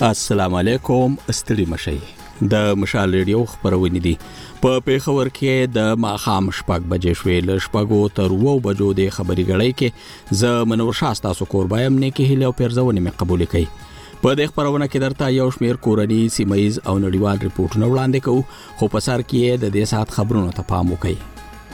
السلام علیکم، ستړي مشئ. د مشال ریډیو خبرونه دي. په پیښور کې د ماخام شپږ بجې شوې له شپږو تر 9 بجو د خبري غړۍ کې ز منور شاستا سو کوربایم نه کې هله پیرزونه مې قبول کړي. په دې خبرونه کې درته یو شمیر کورنی سیمایز او نړیوال ریپورتونه وړاندې کوو، خو په سر کې د دې سات خبرونو ته پام وکړئ.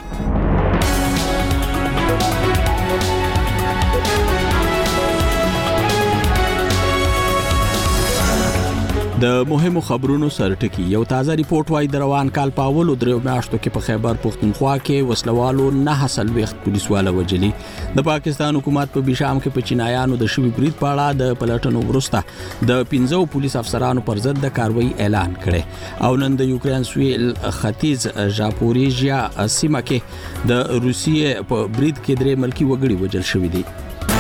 د مهمو خبرونو سرټکی یو تازه ریپورت وايي د روان کال په اولو درو میاشتو کې په خیبر پختونخوا کې وسلوالو 9 وخت پولیسواله وجلي. د پاکستان حکومت په بشام کې په چینایانو د شوی برید په اړه د پلټنو وروسته د 15 پولیس افسرانو پر ضد د کاروایی اعلان کړي او نن د یوکرين سویل ختیځ ژاپوریژیا سیمه کې د روسیې په برید کې درې ملکی وګړي وجل شوی دي.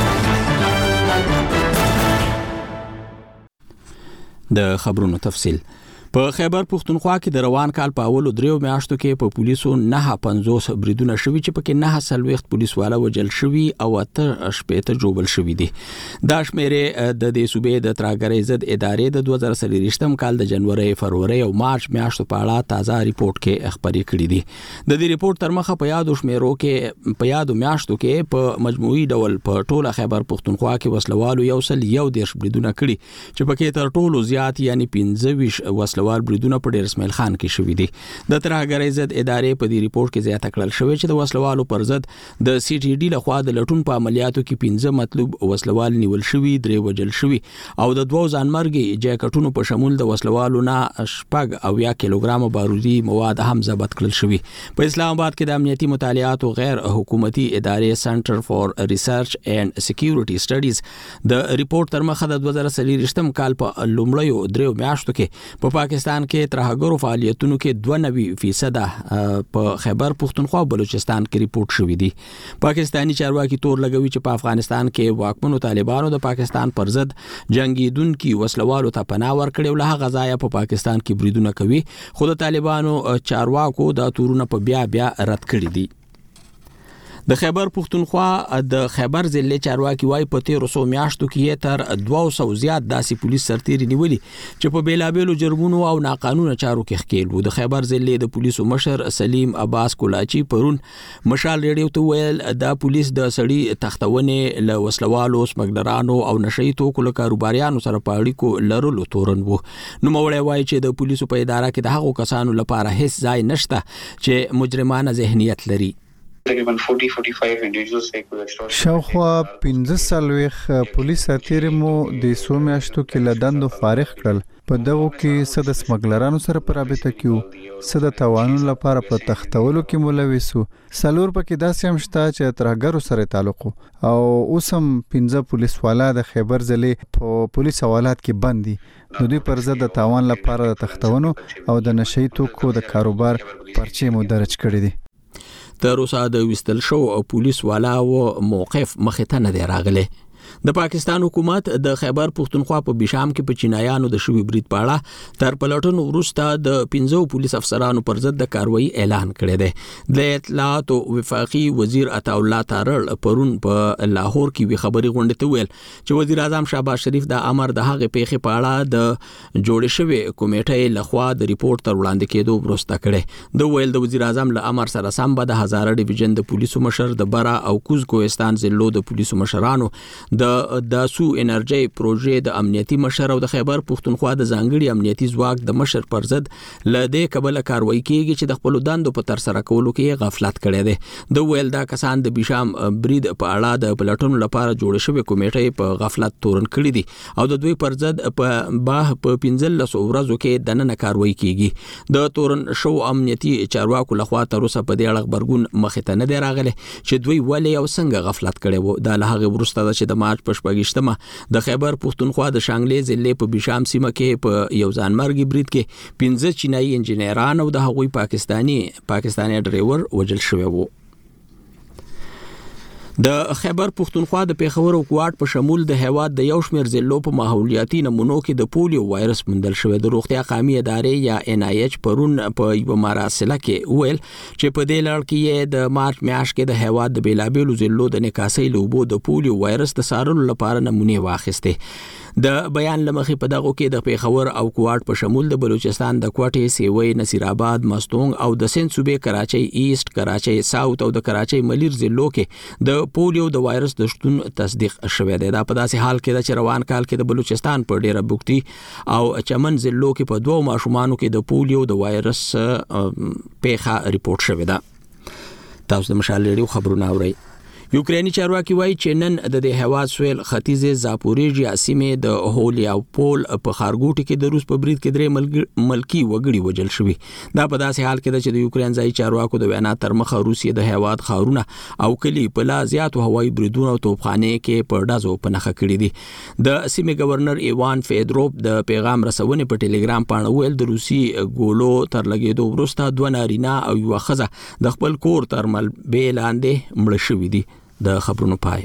د خبرونو تفصيل. په خیبر پختونخوا کې د روان کال په اولو دریو میاشتو کې په پولیسو 950 بریدونه شوي چې پکې 9 وخت پولیسواله وجل شوي او 8 جوبل شوي دي. دا شمیرې د دې صوبې د تراګرۍ ضد ادارې د 2023م کال د جنوري، فروری او مارچ میاشتو په اړه تازه ریپورت کې خبري کړې دي. د دې ریپورت تر مخه په یادو شمیرو کې په یادو میاشتو کې په مجموعي ډول په ټوله خیبر پختونخوا کې وسلوالو 110 بریدونه کړي چې پکې تر ټولو زیات یعنی 15 وسلوال بریدونه په ډیر اسماعیل خان کې شوې دي. د ترهګرۍ ضد ادارې په دې ریپورت کې زیاته کړل شوې چې د وسلوالو پر ضد د سی ټي ډي لخوا د لټون په عملیاتو کې 15 مطلوب وسلوال نیول شوي، 3 وجل شوي او د 2 ځانمرګي جاکټونو په شمول د وسلوالو نه شپږ او 1 کیلوګرام بارودي مواد هم ضبط کړل شوي. په اسلام آباد کې د امنیتي مطالعات او غیر حکومتي ادارې سنټر فور ریسرچ اینڈ سکیورټي سټډیز د ریپورت تر مخه د 2023م کال په لومړیو دریو میاشتو کې په پاکستان کې ترهګرو فعالیتونو کې 92% په خیبر پختونخوا بلوچستان کې ریپورت شوی دی. پاکستانی چارواکي تور لګوي چې په افغانستان کې واکمنو طالبانو د پاکستان پر ضد جنگیدونکو وسلوالو ته پناه ورکړي او له غزایا په پاکستان کې بریدونه کوي، خو د طالبانو چارواکو د تورونه په بیا رد کړی دي. د خیبر پختونخوا د خیبر ضلع چارواکي وايي په 1300 میاشتو کې تر 200 زیات داسې پولیس سرتیري نیولي چې په بیلابېلو جرمونو او ناقانونه چارو کې ښکېل وو. د خیبر ضلع د پولیسو مشر سلیم عباس کولاچی پرون مشال ریډیو ته ویل د پولیس د سړي تختونې له وسلوالو، سمګلرانو او نشئی توکو له کاروباریانو سره په اړیکو لرلو تورن وو. نو مولوی وايي چې د پولیسو په اداره کې د هغو کسانو لپاره هیڅ ځای نشته چې مجرمانه ذهنیت لري. شاوخوا 15 پولیس سرتیري مو د سومیاشتو کې لدندو فارغ کړل. په دغه کې صد سمګلرانو سره په رابطه کې صد توانون لپاره په تختولو کې ملوث سلور پکې داسې هم شته چې ترهګرو سره تعلق او اوسم 15 پولیس والا د خیبر ضلع په پولیس حوالات کې بندي. نو دوی پر ضد د تاوان لپاره د تختونو او د نشئی توکو د کاروبار پرچې مو درج کړی دي. تر اوسه د وستل شو او پولیس والا او موقف مخه ته نه دی راغلی. د پاکستان حکومت د خیبر پختونخوا په بشام کې په چینایانو د شوی برید په اړه تر پلټنو وروسته د 15 پولیس افسرانو پر ضد د کاروایی اعلان کړی دی. د اطلاعات او وفاقي وزیر عطا الله تارړ پرون په لاهور کې وی خبري غونډه ته ویل چې وزیر اعظم شهباز شریف د امر د هغه پیښې په اړه د جوړ شوی کمیټې لخوا د ریپورت تر وړاندې کېدو وروسته کړي. د ویل د وزیر اعظم له امر سره سم به د هزاره ډیویژن د پولیسو مشر د برا او کوز کوهستان ضلعو د پولیسو مشرانو د سو انرژي پروژې د امنیتي مشر او د خیبر پختونخوا د ځانګړي امنیتي ځواک د مشر پر ضد لدې قبل کاروایی کیږي چې د خپل دندو په تر سره کولو کې غفلت کړي دي. د ویل دا کسان د بشام برید په اړه د پلټنو لپاره جوړ شوی کمیټې په غفلت تورن کړي دي او د دوی پر ضد په 15 ورځو کې د نن کاروایی کیږي. د تورن شو امنیتي چارواکو لخوا تر اوسه په دې اړه خبرګون مخه ته نه دی راغلی چې دوی ولې او څنګه غفلت کړي وو. د لهغه وروسته چې د مارچ په شپږشتمه د خیبر پختونخوا د شانګلې ضلع په بشام سیمه کې په یو ځانمرګي برید کې 15 چینایي انجنیران او د هغوی پاکستانی ډرایور وجل شوی وو. د خیبر پختونخوا د پیښور او کوټ په شمول د هیواد د یو شمېر ضلعو په ماحولیاتي نمونو کې د پولیو وایرس موندل شوی. د روغتیا قومي ادارې یا NIH پرون په یو مراسله کې ویل چې په دې لړ کې د مارچ میاشت کې د هیواد د بیلابېلو ضلعو د نکاسۍ لوبو د پولیو وایرس د څارلو لپاره نمونې واخیستې. د بیان لمخې په دغه کې د پیښور او کوټ په شمول د بلوچستان د کوټې، سیوی، نصیر آباد، مستونګ او د سند صوبې کراچۍ ایست، کراچۍ ساوث او د کراچۍ ملیر ضلعو کې د پولیو د وایرس د شتون تصدیق شوی دی. دا په داسې حال کې چې روان کال کې د بلوچستان په ډیره بوکتی او چمن ضلعو کې په 2 ماشومانو کې د پولیو د وایرس پیښه ریپورت شوې ده. تاسو د مشال ریډیو خبرونه اورئ. یوکرینی چارواکي وایي چې نن د هیواد سویل ختیځ زاپوریژیا سیمې د هولیاپول په خارګوټي کې د روس په برید کې 3 ملکی وګړي وژل شوي. دا په داسې حال کې چې د یوکرین ځایي چارواکو د وینا تر مخه روسیې د هیواد خارونه او کلی په لا زیاتو هوایي بریدونو او توپخانې کې په ډزو په نښه کړي دي. د سیمې گورنر ایوان فیدروف د پیغام رسونې په ټلګرام باندې ویل د روسي ګولو تر لګېدو وروسته 2 نارینه او 1 ښځه د خپل کور تر ملبې لاندې مړه شوي دي. د خبرونو پای.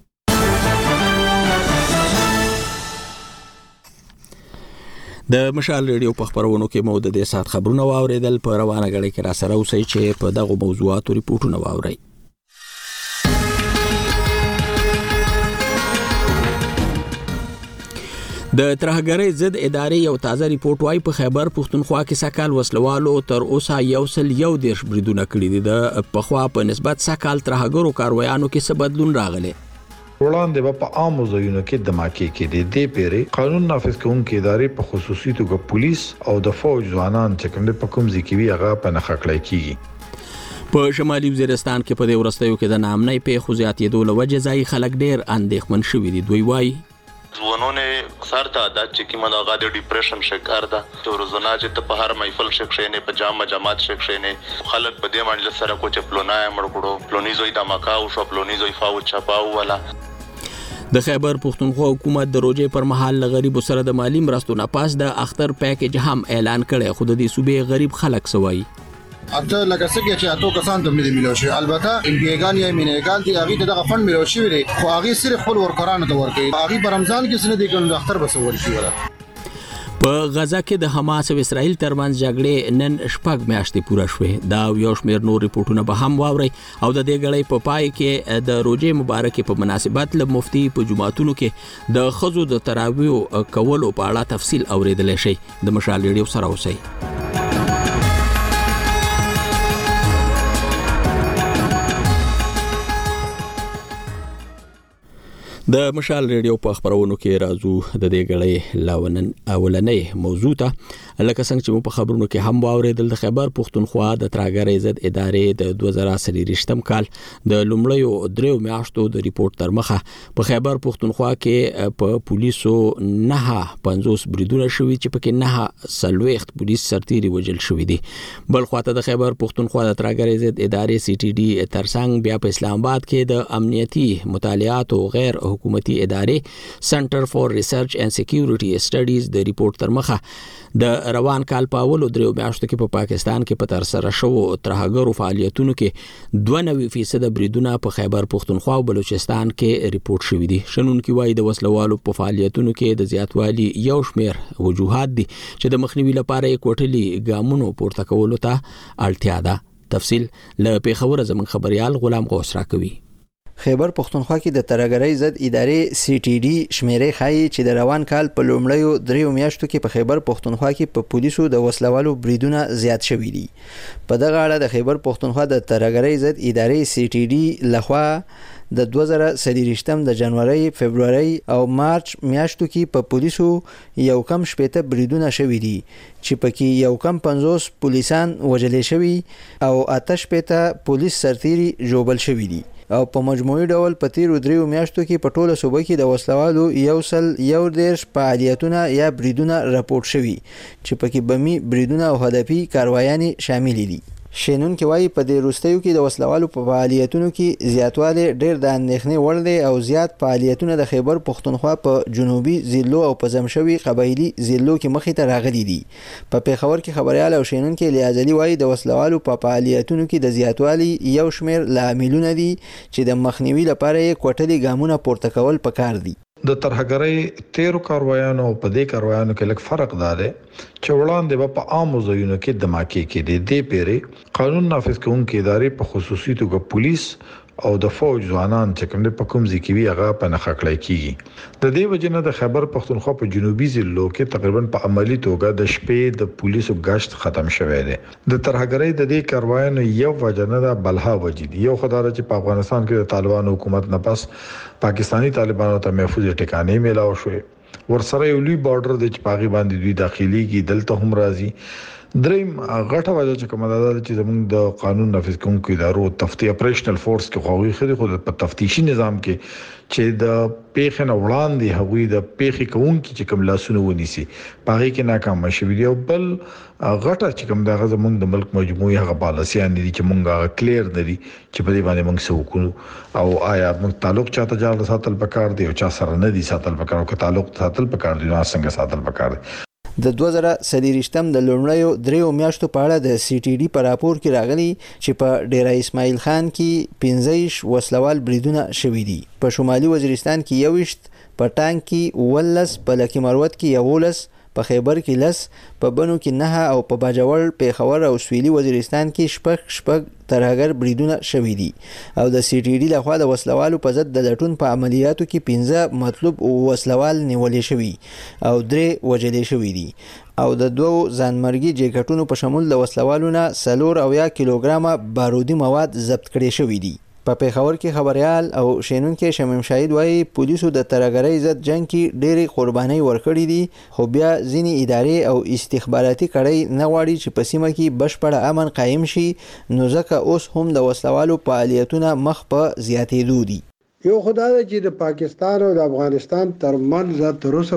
د مشال ریډیو په خبرونو کې مو د دې سات خبرونه واوریدل. په روانه غړي کې را سره اوسئ چې په دغه موضوعاتو ریپورتونه واورئ. د ترهګرۍ ضد ادارې یو تازه ریپورت وايي په خیبر پښتونخوا کې سکهال وسلوالو تر اوسه 111 بریدونه کړي دي. د پخوا په نسبت سکهال ترهګرو کاروایانو کې څه بدلون راغلی. وړاندې په عامو ځایونو کې دماکي کې د پیری قانون نافذ کوونکې ادارې په خصوصي توګه پولیس او د فوج ځوانان چې کوم په کوم ځای کې وی هغه په نخښه کړی کیږي. په شمالي وزیرستان کې په دې ورستیو کې د نامنۍ پیښو زیاتېدو له وجې ځایي خلک ډېر اندېښمن شوي دي. دوی وایي ځوانونه اکثر تعداد چې کومه دغه د ډیپریشن شکار ده چې روزانه چې په هر محفل شکشینه په جماعت شکشینه خلک په دې باندې سره کو چې پلونای مړکړو پلونی زوی د مکاو شو پلونی زوی فاو چپاو ولا. د خیبر پښتونخوا حکومت د روزې پر مهال غریب سره د مالی مرستو نه پاس د اختر پیکیج هم اعلان کړي. خو د دې صوبې غریب خلک سوای اته لکه څنګه چې اتو کسان د ملي ملو شي البته انګیګان یا مینېګان دي هغه دغه فند ملو شي وي خو هغه صرف خپل ورکرانو ته ورکړي. هغه په رمضان کې سن دي کوم د اختر بسول شي ولا. په غزا کې د حماس او اسرائیل ترمنځ جګړې نن شپږ میاشتې پوره شوې. دا یو شمېر نور ریپورتونه به هم واوري او د دې غړې په پای کې د روزې مبارکې په مناسبت له مفتي په جمعاتونو کې د خزو د تراویح کولو په اړه تفصیل اوریدل شي. د مشال ریډیو سره اوسئ. د مشال ریډیو په خبرونو کې راځو د دې غړې اولنې موضوع ته. لکه څنګه چې مو په خبرونو کې هم واوریدل د خیبر پښتونخوا د ترهګرۍ ضد ادارې د 2023 کال د لومړیو 3 میاشتو د ریپورت تر مخه په خیبر پښتونخوا کې په پولیسو 950 بریدونه شوي چې پکې 9 پولیس سرتیري وژل شوي دي. بل خواته د خیبر پښتونخوا د ترهګرۍ ضد ادارې CTD ترڅنګ بیا په اسلام آباد کې د امنیتي مطالعات او غیر حکومتي ادارې سنټر فور ریسرچ اینڈ سکیورټي سټډیز د ریپورت تر مخه د روان کال په اولو 3 میاشتو کې په پاکستان کې په تر سره شوو ترهګرو فعالیتونو کې 92% بریدونه په خیبر پښتونخوا او بلوچستان کې ریپورت شوي دي. شنونکي وایي د وسلوالو په فعالیتونو کې د زیاتوالي یو شمېر وجوهات دي چې د مخنیوي لپاره یې کوټلي ګامونو پورته کولو ته اړتیا ده. تفصیل له پیښور زموږ خبريال غلام غوث راکوي. خیبر پښتونخوا کې د ترهګرۍ ضد ادارې CTD شمیرې ښایي چې د روان کال په لومړیو 3 میاشتو کې په خیبر پښتونخوا کې په پولیسو د وسلوالو بریدونه زیات شوي دي. په دغه اړه د خیبر پښتونخوا د ترهګرۍ ضد ادارې CTD لخوا د 2023 د جنوري، فبرवरी او مارچ میاشتو کې په پولیسو یو کم 80 بریدونه شوي دي چې پکې یو کم 50 پولیسان وژل شوي او 88 پولیس سرتیري ژوبل شوي دي. او په مجموعي ډول په تیرو 3 میاشتو کې په ټوله صوبه کې د وسلوالو 111 فعالیتونه یا بریدونه راپورټ شوي چې پکې بمي بریدونه او هدفي کاروایانې شامل دي. شینون کې وایي په دې وروستیو کې د وسلوالو په فعالیتونو کې زیاتوالی ډېر د اندېښنې وړ دی او زیات فعالیتونه د خیبر پښتونخوا په جنوبي ضلعو او په زمشوي قبایلي ضلعو کې مخې ته راغلي دي. په پیښور کې خبريال او شینون کې لیازلي وایي د وسلوالو په فعالیتونو کې د زیاتوالي یو شمېر لاملونه دي چې د مخنیوي لپاره یې کوټلي ګامونه پورته کول پکار دي. د ترهګرۍ 13 کاروایانو په دې کاروایانو کې لږ فرق دی چې وړاندې په عامو ځایونو کې دماکي کې د پیری قانون نافذ کوونکې ادارې په خصوصي توګه پولیس او د فوج ځوانان چې کوم په کوم ځکه وی هغه په نخښه کړی کیږي د دې وجنه د خیبر پختونخوا په جنوبي ضلعو کې تقریبا په عملی توګه د شپې د پولیسو غشت ختم شوه دی د ترهګرۍ د دې کاروایانو یو وجنه د بلها وجدي یو خدای چې په افغانستان کې د طالبان حکومت نه پس پاکستانی طالبانو ته محفوظ ټکانې ملاو شوې ورسره یو لوی بارډر د چپاغي باندې دوی داخلي کې دلته هم راځي دریم غټه وجه چې کومه ده چې زموږ د قانون نافذ کوونکو ادارو تفتیش اپریشنل فورس کې خوغي خدي خود په تفتیشي نظام کې چې د پیښې نه وړاندې هغوی د پیښې کوونکو چې کوم لاسونه ونیسي پاره کې ناکام شوی دی بل غټه چې کوم دغه زموږ د ملک مجموعي هغه پالیسيان دي چې مونږه کلیر دي چې په دې باندې موږ سوکو او آیا موږ تعلق چاته جوړ ساتل پکار دی او چا سره نه دي ساتل پکار او که تعلق ساتل پکار دي نو څنګه ساتل پکار دي د 2023م د لومړیو 3 میاشتو په اړه د سی ټي ډي په راپور کې راغلي چې په ډیره اسماعیل خان کې 15 وسلوال بریدونه شوي دي په شمالي وزیرستان کې 21 په ټانک کې 19 په لکی مروت کې 11 په خیبر کې 10 په بنو کې 9 او په باجوړ پیښور او سویلي وزیرستان کې شپږ ترهګر بریدونه شوي دي او د سی ټي ډي لخوا د وسلوالو په ضد د لټون په عملیاتو کې 15 مطلوب وسلوال نیولې شوي او 3 وژلې شوي دي او د 2 ځانمرګي جیکټونو په شمول د وسلوالو نه 4 کیلوګرامه بارودي مواد ضبط کړي شوي دي په پیښور کې خبريال او شینونکو شمیم شاهد وايي پولیسو د ترهګرۍ ضد جنگ کې ډېری قرباني ورکړې دي خو بیا ځینې ادارې او استخباراتي کړۍ نه غواړي چې په سیمه کې بشپړ امن قائم شي نو ځکه اوس هم د وسلوالو فعالیتونه مخ په زیاتېدو دي یو خدای چې د پاکستان او د افغانستان ترمنځ تر اوسه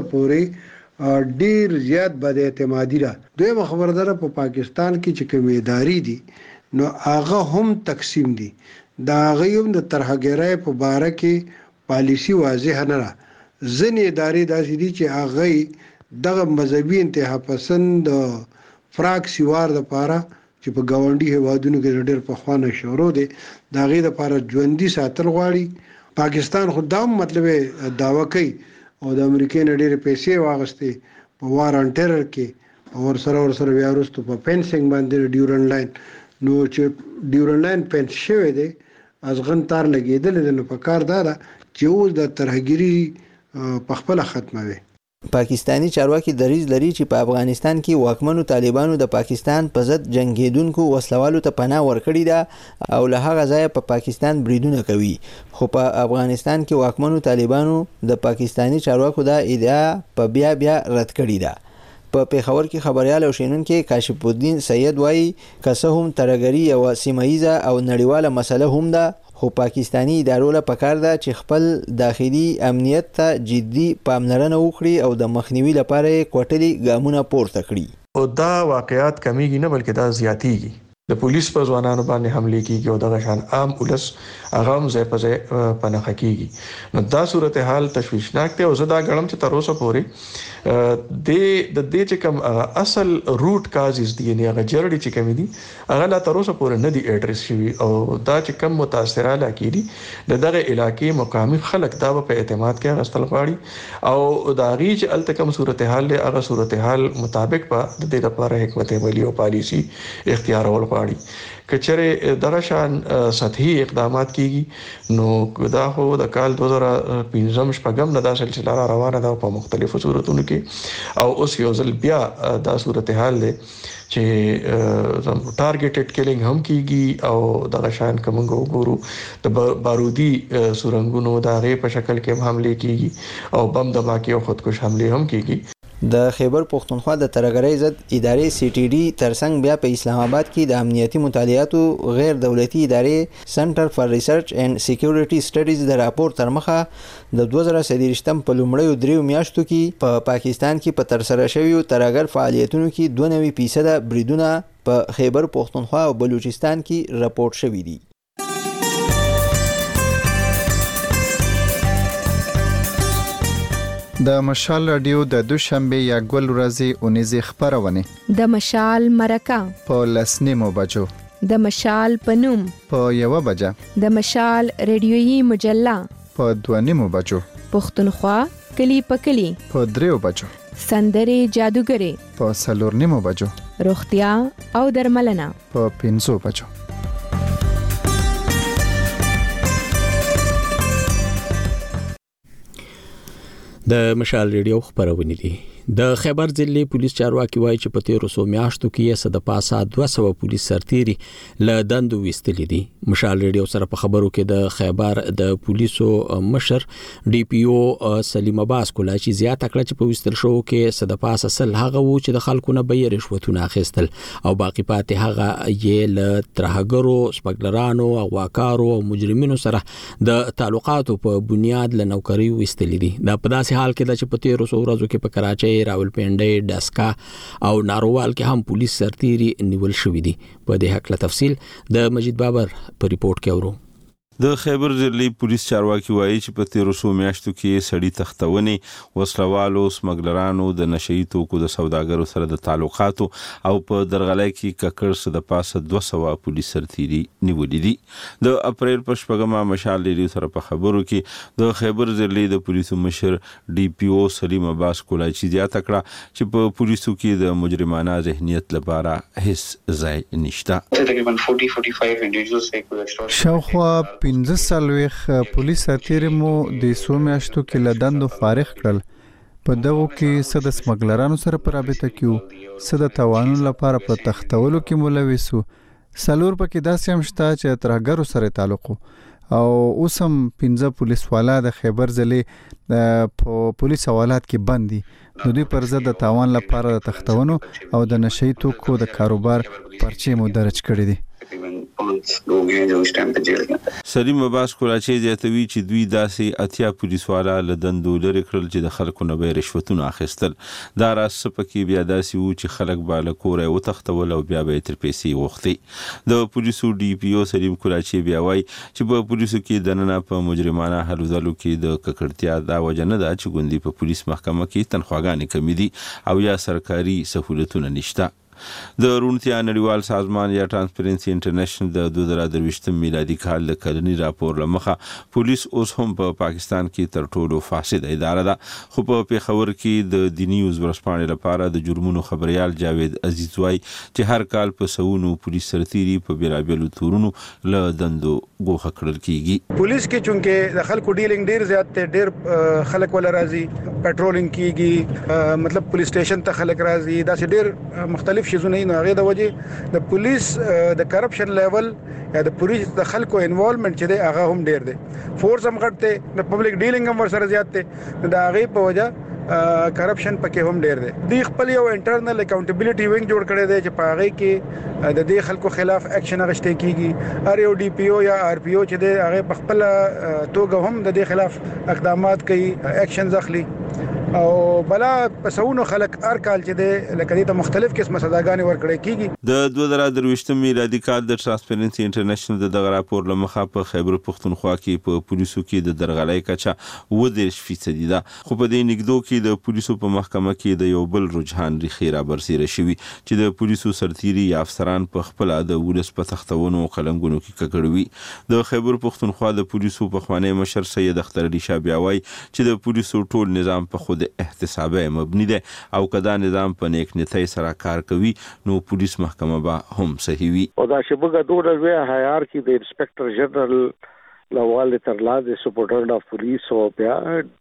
پورې ډیر زیات بد اعتمادي ده دوی خبردار په پاکستان کې چې کوم ادارې دي نو هغه هم تقسیم دي دا غيوم د ترهګرۍ په باره کې پالیسی واضح نه را ځنې ادارې داسې دي چې هغه دغه مذهبي انتها پسند فراق سیوار د پاره چې په گاونډي هوادونو کې ډېر په خوانه شروع دي دا غي د پاره ژوندۍ ساتل غواړي پاکستان خدام مطلب داوا کوي او د امریکای نه ډېر پیسې واغستې په وار ان ټیرر کې اور سره بیا وروسته په فینسینګ باندې ډیورن لاین نو چې ډیورن لاین فینس شوی دی ازغن تار لګیدل نو په کار دارا چې اوس د ترهګری په خپل ختموي پاکستانی چارواکي دریځ لري چې په افغانستان کې واکمنو طالبانو د پاکستان په ضد جنگیدونکو وسلوالو ته پناه ورکړې ده او له هغه ځایه په پاکستان بریدونه کوي خو په افغانستان کې واکمنو طالبانو د پاکستانی چارواکو دا ادعا په بیا رد کړې ده په پیښور کې خبريال او شینونکو کاشف الدین سید وایي کسه هم ترهګری او سیمایزه او نړیواله مسله هم ده خو پاکستانی ادارو له پکار ده چې خپل داخلي امنیت ته جدي پاملرنه وکړي او د مخنیوي لپاره کوټلي ګامونه پورته کړي او دا واقعیات کمیږي نه بلکې دا زیاتیږي د پولیس په ځوانانو باندې حمله کیږي او دغه شان عام پولیس هغه هم ځای په ځای پناه کیږي نو دا صورتحال تشویشناک دی او زه دا غړم چې تر اوسه پورې د دې چې کوم اصل روټ کازز دي نه هغه جړړې چې کوم دي هغه لا تر اوسه پورې نه دي اډریس شوی او دا چې کوم متاثره علاقې دي دغه علاقې مقامي خلک دا په اعتماد کې غستل غواړي او دا غي چې التکم صورتحال له هغه صورتحال مطابق په د دې لپاره حکمت عملی او پالیسی اختیارول غواړي کچره دغه شان سطحي اقدامات کیږي نو دا خو د کال 2015 شپږم نه دا سلسله روانه ده په مختلفو صورتونو کې او اوس یو ځل بیا دا صورتحال ده چې ټارګټډ کیلینګ هم کیږي او دغه شان کومګو ګورو د بارودي سورنګونو د غي په شکل کې حمله کیږي او بم دماکي او خودکش حمله هم کیږي د خیبر پختونخوا د ترهګرۍ ضد ادارې سی ټي ډي ترڅنګ بیا په اسلام آباد کې د امنیتي مطالعاتو غیر دولتي ادارې سنټر فار ریسرچ اینڈ سکیورټي سټډیز د راپور تر مخه د 2023م په لومړیو 3 میاشتو کې په پاکستان کې په ترسره شویو ترهګر فعالیتونو کې 92% بریدونه په خیبر پختونخوا او بلوچستان کې راپور شوي دي د مشال رادیو د دوشنبه یا ګل ورځې اونیزه خبرونه د مشال مرکه په لسنیمو بجو د مشال پنوم په 1 بجه د مشال ریډیويي مجله په 2 بجو پښتونخوا کلی په کلی په 3 بجو سندري جادوګري په 4 بجو روغتیا او درملنه په 5 بجو د مشال ریډیو خبرونه دي. د خیبر ضلع پولیس چارواکي وایي چې په تیرو څو میاشتو کې صد پاسه 200 پولیس سرتیري له دندو وستلې دي. مشال ریډیو سره په خبرو کې د خیبر د پولیسو مشر ډي پی او سلیم عباس کولا چې زیاته کړه چې په وستل شو کې صد پاسه سل هغه وو چې د خلکو نه به رشوتونه اخیستل او باقی پاتې هغه یې له ترهګرو سپګلرانو او واکارو او مجرمینو سره د تعلقاتو په بنیاد له نوکری وستلې دي. دا په داسې حال کې چې په تیرو څو ورځو کې په کراچۍ، راولپنډۍ، ډسکا او ناروال کې هم پولیس سرتیري نیول شوې دي. په دې حق له تفصیل د مجید بابر په ریپورت کې اورو. د خیبر ضلع پولیس چارواکي وایي چې په تیرو څو میاشتو کې سړی تختونې، وسلوالو، سمګلرانو، د نشئی توکو د سوداګرو سره د تعلقاتو او په درغلۍ کې ککړ څه د پاسه 200 پولیس سرتیري نیولې دي. د اپریل په 8 مشال ریډیو سره په خبرو کې د خیبر ضلع د پولیسو مشر ډي پی او سلیم عباس کولا چې زیاته کړه چې په پولیسو کې د مجرمانه ذهنیت لپاره هیڅ ځای نشته. تقریبا 40-45 انډیویډوالز شاوخوا 15 پولیس سرتیري مو د سو میاشتو کې لدندو فارغ کړل. په دغه کې صد سمګلرانو سره په رابطه کې صد توانون لپاره په تختولو کې ملوثو. سلور پکې داسې هم شته چې ترهګرو سره تعلق او اوسم 15 پولیس والا د خیبر ضلع په پولیس حوالات کې بندي. د دوی پر ضد د تاوان لپاره د تختونو او د نشئی توکو د کاروبار پرچې مو درج کړی دي. سلیم عباس کولاچی زیاتوي چې دوی داسې اتیا پولیس والا له دندو لري کړل چې د خلکو نه به رشوتونه اخیستل. دا راز پکې بیا داسې وو چې خلک به له کوره وتښتول او بیا به تر پیسې وغوښتي. د پولیسو ډي پی او سلیم کولاچی بیا وایي چې په پولیسو کې دننه په مجرمانه هلو ځلو کې د ککړتیا دا وجه نه ده چې ګوندي په پولیس محکمه کې تنخواګانې کمې دي او یا سرکاري سہولتونه نشته. د روڼتیا نړیوال سازمان یا ټرانسپیرنسي انټرنیشنل د 2023 میلادي کال د کلنی راپور لمخه پولیس اوس هم په پاکستان کې تر ټولو فاسد اداره ده. خو په پیښور کې د دینی نیوز ورسپانې لپاره د جرمونو خبريال جاوید عزیز وای چې هر کال په سونو پولیس سرتیري په بیلابیلو تورونو له دندو ګوښه کړل کیږي. پولیس کې چونکه د خلکو ډیلینګ ډیر زیات ته ډیر خلک ولا راځي، پټرولینګ کیږي، مطلب پولیس سټیشن ته خلک راځي، دا ډیر مختلف شیزونه نه هغه د وجه د پولیس د کرپشن لیول یا د پولیس د خلکو انوالومنت چې دی هغه هم ډیر دی. فورس هم غټ دی، د پبلک ډیلینګ هم ورسره زیات دی. د هغه په وجه کرپشن پکې هم ډیر دی. د خپل یو انټرنل اکاونټیبিলিټي وینګ جوړ کړی دی چې په هغه کې د دې خلکو خلاف اکشن اخیستل کیږي. ار یو ډي پی او یا ار پی او چې دی هغه په خپل توګه هم د دې خلاف اقدامات کوي، اکشنز اخلي او بلا پسونو خلک هر کال چې د لکه د مختلف قسمه سزاګانې ورکړې کیږي. د 2023 میلادي کال د ټرانسپیرنسي انټرنیشنل د راپور لمخه په خیبر پختونخوا کې په پولیسو کې د درغلۍ کچه 10% ده. خو په دې نګدو کې د پولیسو په محکمه کې د یو بل رجحان ریخي را برسېره شوی چې د پولیسو سرتیري یا افسران په خپل د ولس په تختونو قلمګونو کې ککړوي. د خیبر پختونخوا د پولیسو په خوانی مشر سید اختر علي شاه بیاوي چې د پولیسو ټول نظام په خود احتسابه مبني ده او کدا نظام په نیک نیتۍ سره کار کوي نو پولیس محکمه به هم صحیح وي. او دا شبګه دوه ډول هایرارکی د انسپکټر جنرال لواله تر لاندې سپورټر اف پولیس او بیا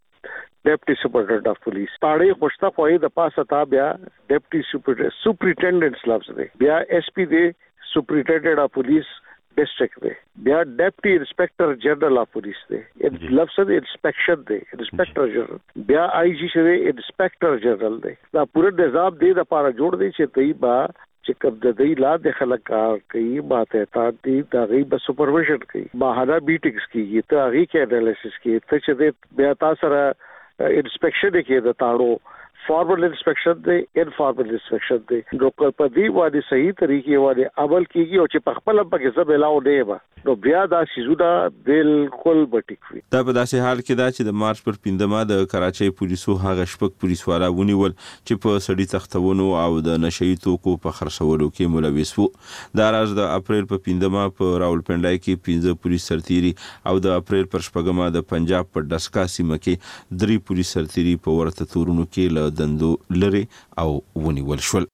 ډیپټي سپورټر اف پولیس پاړې خوشتا خوې د پاسه تا بیا ډیپټي سپرینټنډنټس لفظ دی، بیا ایس پی دی سپرینټنډنټ اف پولیس ډیسټریکټ دی، بیا ډیپټي انسپکټر جنرال اف پولیس دی، لفظ دی انسپیکشن دی انسپکټر جنرال، بیا آی جی شری انسپکټر جنرال دی. دا پوره نظام دی د لپاره جوړ دی چې دوی با چې کوم د دوی لاندې خلک کار کوي ماته تا دي دا غي به سپرویژن کوي، ماهانه میټینګز کیږي، ته هغه کې انالیسس کوي، ته چې بیا تاسو سره انسپیکشن کې د تاړو فارمل انسپیکشن دی، انفارمل انسپیکشن دی. نو په دې باندې صحیح طریقې باندې عمل کیږي او چې په خپل پکې څه بلاو دی به نو بیا دا سيزونه بالکل بټیک وي. دا په داسې حال کې دا چې د مارچ پر 15 د کراچۍ پولیسو هغه شپږ پولیس والا ونیول چې په سړی تختونو او د نشئی توکو په خرڅولو کې ملوث وو. دا راز د اپریل په 15 په راولپنډای کې 15 پولیس سرتیري او د اپریل پر 14 د پنجاب په ډسکا سیمه کې 3 پولیس سرتیري په ورته تورونو کې له دندو لري او ونیول شول.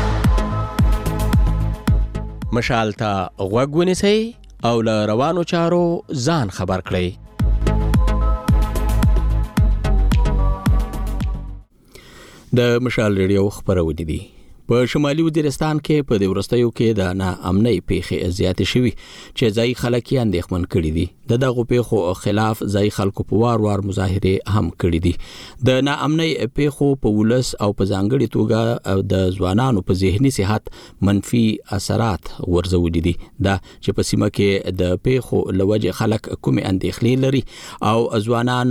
مشال ته غوږ ونیسئ او له روانو چارو ځان خبر کړئ. د مشال ریډیو خبرونه دي. په شمالي وزیرستان کې په د ورستیو کې د ناامنۍ پیښې زیاتې شوي چې ځای خلک یې اندېښمن کړي دي. دغه پیښو خلاف ځای خلکو په وار مظاهره هم کړي دي. د ناامنۍ پیښو په ولس او په ځانګړي توګه د ځوانانو په ذهني صحت منفي اثرات ورزولي دي. دا چې په سیمه کې د پیښو لوجه خلک کوم اندېښنې لري او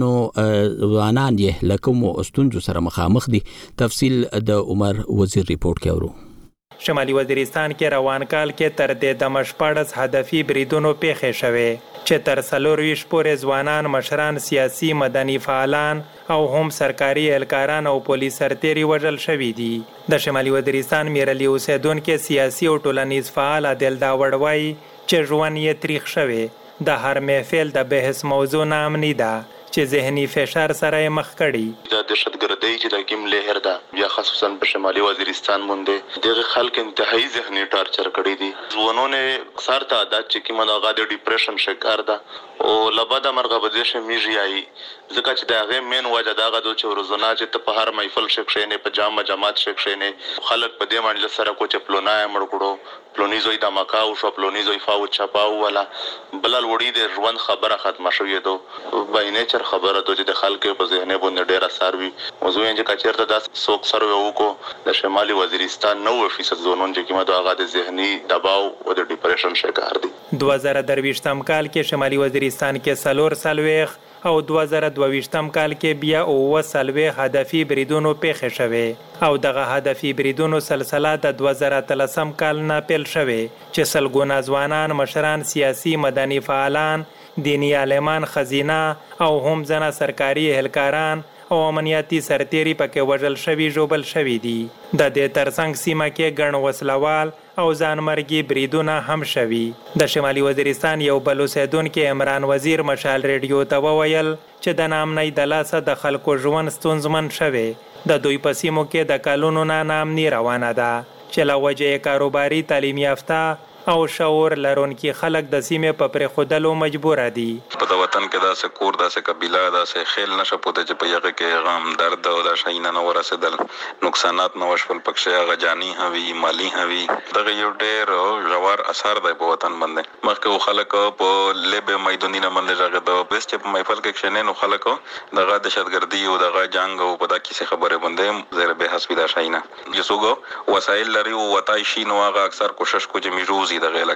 ځوانان یې لکه ستونزو سره مخامخ دي. تفصیل د عمر وزیر ریپورت کورو. شمالي وزیرستان کې روان کال کې تر د دمشپړس هدفي بریدونو پیښې شوې چې تر 40 پورې ځوانان، مشران، سیاسي مدني فعالان او هم سرکاري اهلکاران او پولیس سرتیري وژل شوي دي. د شمالي وزیرستان میرلی اوسیدونکو سیاسي او ټولنیز فعال عادل داوړ وایي چې ژوند یې تریخ شوی. د هر محفل د بحث موضوع نامنی ده چې ذهني فشار سره مخ کړي. د دهشتګردۍ چې د کوم لهر ده یا خصوصا په شمالي وزیرستان باندې دغه خلک انتهایی ذهني ټارچر کړي دي. ځوانونه اکثر ته عادت چې کومه دغه د ډیپریشن شکار ده او لبدا مرغه بده میږي ای ځکه چې دغه مین وجه دغه د چورزونه چې ته په هر محفل شکشینه په جماعت شکشینه خلک په دې باندې سره کوچ پلونای مړ کړو پلونی زوی د مکاو شو پلونی زوی فاو چپاو ولا بلل وړي د ژوند خبره ختمه شوې دو بای نیچر خبره دو چې د خلکو په ذهن باندې ډیر اثر وي. موضوع یې چې کچرته د سوک سره وکړو د شمالي وزیرستان 90% زونون چې کومه د هغه د ذهني دباو او د ډیپریشن شکار دي. 2023م کال کې شمالي وزیرستان کې 4 او 2022م کال کې بیا 9 هدفي بریدونو پیښې شوې او دغه هدفي بریدونو سلسله د 2013م کال نه پیل شوې چې سلګونه ځوانان، مشران، سیاسي مدني فعالان، دینی عالمان، خزینه او هم ځنه سرکاري اهلکاران او امنیتي سرتیري پکې وژل شوي ژوبل شوي دي. د دې ترڅنګ سیمه کې ګڼ وسلوال او ځانمرګي بریدونه هم شوي. د شمالي وزیرستان یو بل اوسیدونکو عمران وزیر مشال ریډیو ته وویل چې د ناامنۍ د لاسه د خلکو ژوند ستونزمن شوی. د دوی په سیمو کې د کلونو نه ناامني روانه ده چې له وجې کاروباري، تعلیم یافته او شعور لرونکي خلک د سیمې په پرېښودلو مجبوره دي. په د وطن کې داسې کور، داسې قبیله، داسې خیل نشه پوته چې په هغه کې غم، درد او دا شیونه نه ورسېدل، نقصانات نه وشول پکې، هغه جاني هوي، مالی هوي. دغه یو ډېر ژور اثر دی په وطن باندې. مخکې خلک په لبه میدانونه باندې هغه د بیس چې په محفل کې کښېنې نو خلک دغه دهشتګردي او دغه جنگ او په دا کیسه خبره باندې زیر به حسب دا شیونه یسوګو وسایل لري او وتای شي نو هغه اکثر کوشش کوي چې میروزي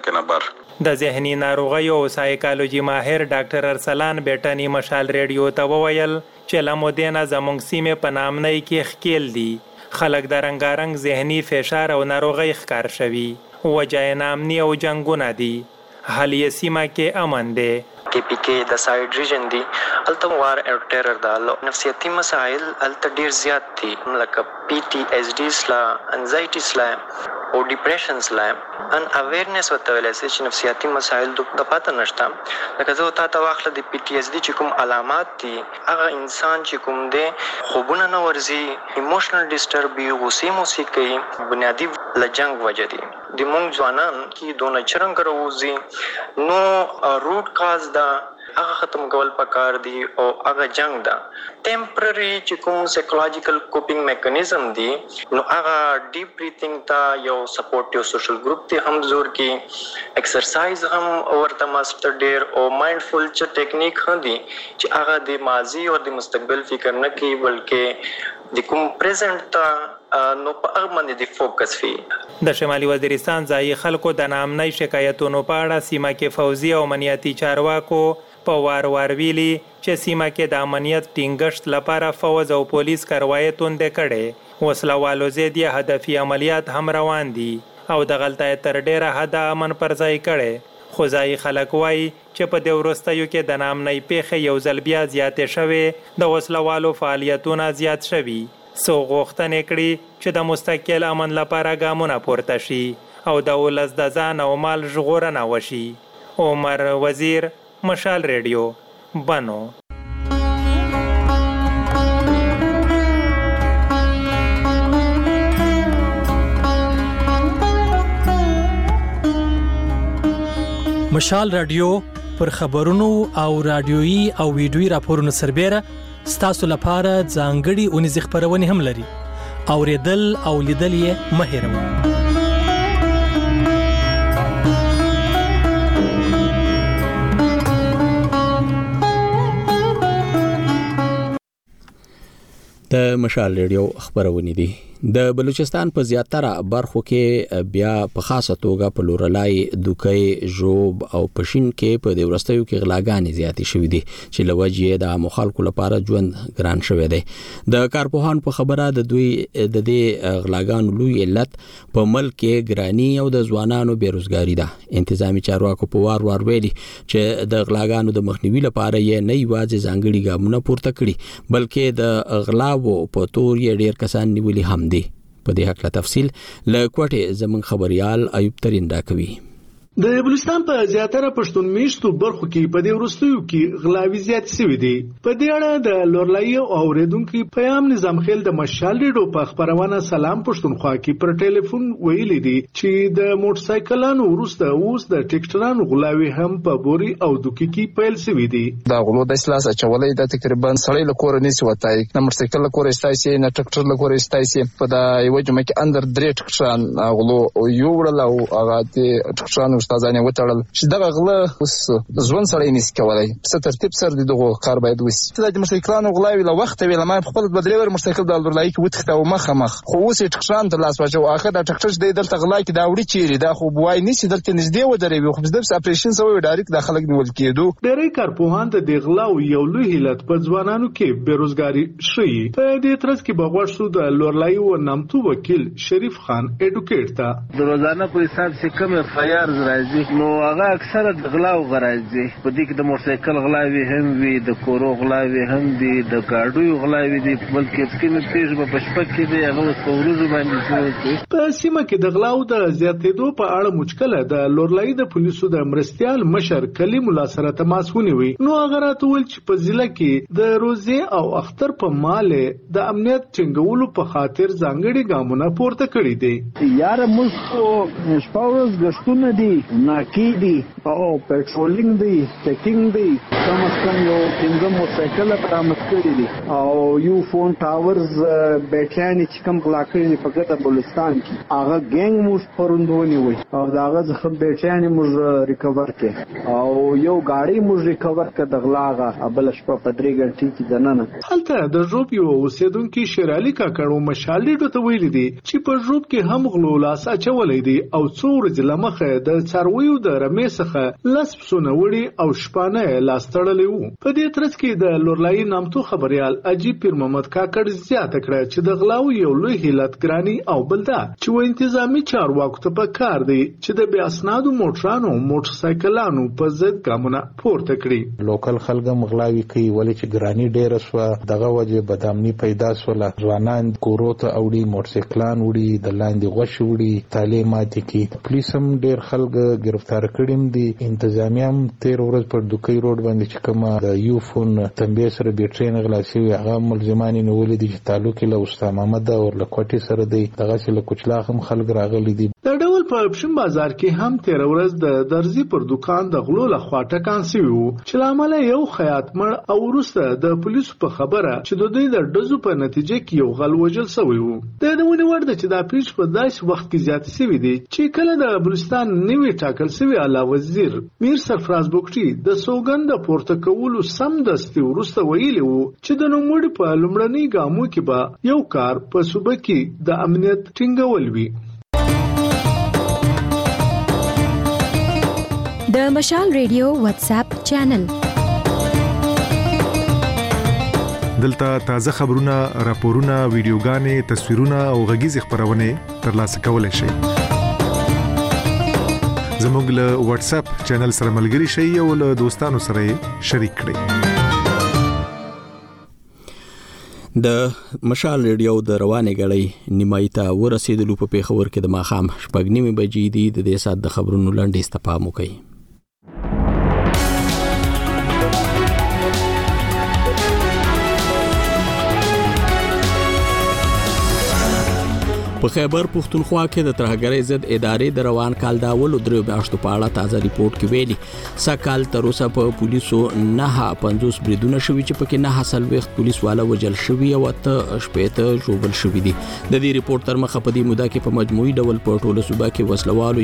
د ذهني ناروغیو او سایکالوجي ماهر ډاکټر ارسلان بیٹانی مشال ریډیو ته وویل چې لمودینه زموږ سیمه په نامنۍ کې خکېل دي. خلک د رنګارنګ ذهني فشار او ناروغي ښکار شوي. وجه نامني او جنگونه دي. حال یې سیمه کې امن دی. کې د ساید ریجن دی الته وار او ټیرر دا نفسیاتي مسائل الته ډیر زیات دي لکه PTSD سلا انزایټي سلا او ډیپریشن سلا ان اویرنس وتویل چې نفسیاتي مسائل د پاتې نشته. لکه زه ته واخله د PTSD چې کوم علامات دي هغه انسان چې کوم دی خوبونه نه ورزي، ایموشنل ډیسټرب وي، غوسې موسیقي بنیادی لجنګ وجه دي. د مونږ ځوانان کې دونه چرنګ راوځي نو روټ کاز دا هغه ختم کول پکار دي او هغه جنگ دا ټمپرری چې کوم سایکولوژیکل کوپینګ میکانیزم دي نو هغه ډیپ بریثینګ تا یو سپورټیو سوشل ګروپ ته هم زور کې ایکسرسایز هم ورته ماستر ډیر او مایندفول چې ټیکنیک هندي چې هغه د ماضی او د مستقبل فکر نه کوي بلکې د کوم پریزنټ تا نو په هغه باندې د فوکس وي. د شمالي وزیرستان ځایي خلکو د ناامنۍ شکایتونو په اړه سیمه کې فوزي او امنیتي چارواکو په وار ویلي چې سیمه کې د امنیت ټینګښت لپاره فوز او پولیس کاروایي توندې کړي. وسلوالو ضد هدفي عملیات هم روان دي او د غلطۍ تر ډیره حده امن پر ځای کړي. خو ځایي خلک وایي چې په دې وروستیو کې د ناامنۍ پیښې یو ځل بیا زیاتې شوې، د وسلوالو فعالیتونه زیات شوي. څو غوښتنې کړي چې د مستقل امن لپاره ګامونه پورته شي او د ولس د ځان او مال ژغورنه وشي. عمر وزیر، مشال ریډیو، بنو. مشال رادیو پر خبرونو او رادیويي او ویډیويي راپورونو سربېره ستاسو لپاره ځانګړي اونیز خبرونه هم لري. اوریدل او لیدل یې مه هېروئ. د مشال ریډیو خبرونه دي. د بلوچستان په زیاتره برخو کې بیا په خاصه توګه په لورلای، دوکۍ، ژوب او پښین کې په د ورستیو کې غلاګانې زیاتې شوې دي چې لوجې د مخالکو لپاره ژوند ګران شوی دی. د کارپوهان په خبره د دوی د دې غلاګانو لوی علت په ملک کې ګرانی او د ځوانانو بیروزګاری ده. انتظامی چارواکو په وار ویلي چې د غلاګانو د مخنیوي لپاره یې نه یوازې ځانګړي ګامونه پورته کړي بلکې د غلاو په تور یې ډیر کسان نیولي هم دي. په دې حق لا تفصیل له کوټه زمون خبريال ایوب ترين راکوي. د بلوچستان په زیاتره پښتون میشتو برخو کې په دې ورستیو کې غلاوي زیات شوي دي. په دې اړه د لورلای او اوریدونکو پیام نظام خیل د مشال ریډیو په خبرونه سلام پښتونخوا کې پر ټلیفون ویلي دي چې د موټر سایکلانو ورسته اوس د ټریکټرانو غلاوي هم په بوري او دوکي کې پیل شوي دي. دا غلو د اسلاس چولې د تقریبا سړی له کور نه سی وتاي نه موټر سایکل له کور استایسي نه ټریکټر له کور استایسي په دا یو جمع کې اندر درې ټریکټران غلو یو وړل او هغه ټریکټرانو استادانه وټړل چې دا غله اوس ځوان سړی نس کولای په ترتیب سره دغه کار باید وسی. د موټرسایکلانو غلاوي له وخت ویل ما خپل بدلیور موټرسایکل د لورلای کې وټخته او مخ خو اوس ټکشان د لاس واچو اخر د ټکټر د دلته غلای کې دا وړي چیرې دا خو بوای نسی دلته نږدې ودرې خو د اپریشن سوی ډایرکټ د خلک نیول کېدو. ډېری کارپوهان د غلاو یو لوی علت په ځوانانو کې بیروزګاری شي. په دې ترڅ کې بغوښ شو د لورلای او نامتو وکیل شریف خان اډوکیټ ته د روزانه په حساب څخه کم فایرز راځي نو هغه اکثره د غلاو غراځي. په دې کې د موټرسایکل غلاوي هم وي، د کورو غلاوي هم دي، د ګاډیو غلاوي دي، بلکې سکینه تیز په شپه کې دی هغه په ورځو باندې شوی. په سیمه کې د غلاو د زیاتېدو په اړه مشکله د لورلای د پولیسو د مرستيال مشر کلیم الله سره تماس ونیوي. نو هغه راتول چې په ضلع کې د روزي او اختر په مال د امنیت ټینګولو په خاطر ځانګړي ګامونه پورته کړی دي. یار موږ شپاورز غشتونه دي ناکی دي او پټرولینګ دی چیکینګ دی کم از کم یو څنګه موټرسایکل برآمد کړي دي او یو فون ټاورز بیټریانې چې کوم غلا کړي په ګټه بلوچستان کې هغه ګینګ موږ پروندونی وي او دا هغه ځخه بیټریانې موږ ریکور کړي او یو گاډي موږ ریکور کړ د غلاغه بل شپه په 3 غنټې کې دننه. هلته د ژوب یو اوسیدونکو شیرالي کاکړو مشالې ته ویلي دي چې په ژوب کې هم غلو لاس اچولې دي او څو ورځې لمخه د څارویو د رمې څخه لاس پسونه وړي او شپانه لاس تړلې وو. په دې ترڅ کې د لورلای نامتو خبريال اجي پیر محمد کاکړ زیاته کړه چې د غلاو یو لوی حالت ګرانی او بلدا چې و انتظامی چارواکو ته پکار دی چې د بیا اسنادو موټرانو موټرسایکلانو په ضد ګامونه پورته کړي. لوکل خلک مغلاوي کوي ولې چې ګرانی ډېر شو دغه وجه بدامني پیدا شوله. ځوانان کورو ته اوړي موټرسایکلان وړي د لاندې غوښ وړي تعلیمات کې پولیس هم ډېر خلک گرفتار کړیم دي. انتظامیه هم 13 ورځ پر دوکۍ روډ باندې چې کومه د یو فون تنبیه سره بیټرین غلا شوی هغه ملزمان نیولې دي چې تعلق له استاد محمد او لکوټي سره دی. دغه چې له کوچلا هم خلک راغلي دي. د ډول په پښین بازار کې هم 13 ورځ د درزي پر دکان د غلو لخوا ټکان شوی وو چې لامل یو خیاط مړ او ورسته د پولیسو په خبره چې د دوی د ډزو په نتیجه کې یو غل وژل شوی وو. د دونی ورده چې د پیښ په داس وخت کې زیات شوی دی چې کله د بلوچستان نیوی ټاکل شوی اعلی وزیر میر سرفراز بوکټي د سوګند پورته کولو سم دستي ورسته ویلی وو چې د نوموړي په لومړني ګامو کې به یو کار په صوبه کې د امنیت ټینګول وي. د مشال ریډیو واتس اپ چینل دلته تازه خبرونه، راپورونه، ویډیوګانې، تصویرونه او غږیز خبرونه ترلاسه کولای شئ. زموږ له واتس اپ چینل سره ملګري شئ او له دوستانو سره شریک کړئ. د مشال ریډیو د روانې غړې نیمایي ته ورسېدلو په پیښور کې د ماښام 6:30 بجې دي. د دې سات د خبرونو لنډې استفام وکړي. په خیبر پختونخوا کې د ترهګرۍ ضد ادارې د روان کال د اولو 3 میاشتو په اړه تازه ریپورت کې ویلي سکهال تر اوسه په پولیسو 950 بریدونه شوي چې پکې 9 پولیس والا وجل شوي او 8 ژوبل شوي دي د دې ریپورت تر مخه په دې موده کې په مجموعي ډول په ټوله صوبه کې وسلوالو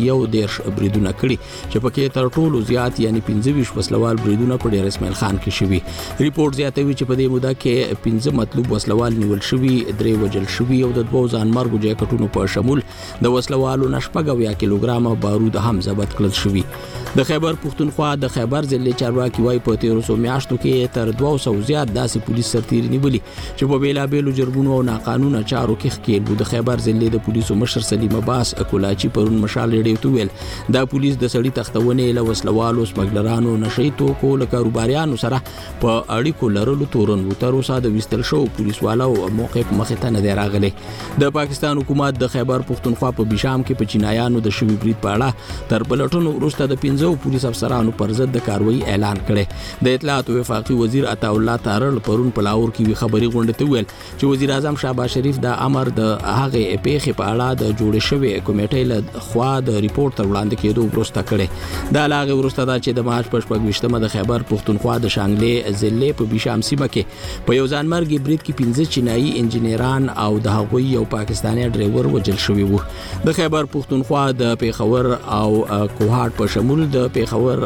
111 بریدونه کړي چې پکې تر ټولو زیات یعنی 25 وسلوال بریدونه په ډیر اسماعیل خان کې شوي ریپورت زیاتوي چې په دې موده کې 15 مطلوب وسلوال نیول شوي 3 وجل شوي او د 2 ځان مرګ جاکټونو په شمول د وسلوالو نشپګویا کیلوګرام بارود هم ضبط کړل شوي د خیبر پختونخوا د خیبر ضلع چارواکي وايي په 1300 میاشتو کې تر 200 زیات داسې پولیس سرتیري نیولي چې په بیلابېلو جرمونو او ناقانونه چارو کې ښکېل د خیبر ضلع د پولیسو مشر سلیم عباس کولاچی پرون مشال ریډیو ویل دا پولیس د سړی تختونې له وسلوالو سمګلرانو نشي توکو له کاروباریانو سره په اړیکو لرلو تورن وتر اوسه د وستل شو پولیس والو موقف مخه ته نه راغلي د پاکستان حکومت د خیبر پختونخوا په بشام کې په چینایانو د شوی برید په اړه تر پلټونو وروسته د 15 پولیس افسرانو پر ضد د کاروایی اعلان کړي د اطلاعات او وفاقي وزیر عطا الله تارل پرون په لاهور کې خبري غونډه ته ویل چې وزیر اعظم شهباز شریف د امر د هغه پیښې په اړه د جوړ شوی کمیټې له خوا د ریپورت تر وړاندې کېدو وروسته کړي د لاغه وروسته دا چې د مارچ په 28مه د خیبر پختونخوا د شانګلې ضلع په بشام سیمه کې په یو ځانمرګي برید کې 15 چینایي انجنیران او د هغوی یو پاکستاني ډرایور وجل شوی وو د خیبر پختونخوا د پیښور او کوهاټ په شمول د پیښور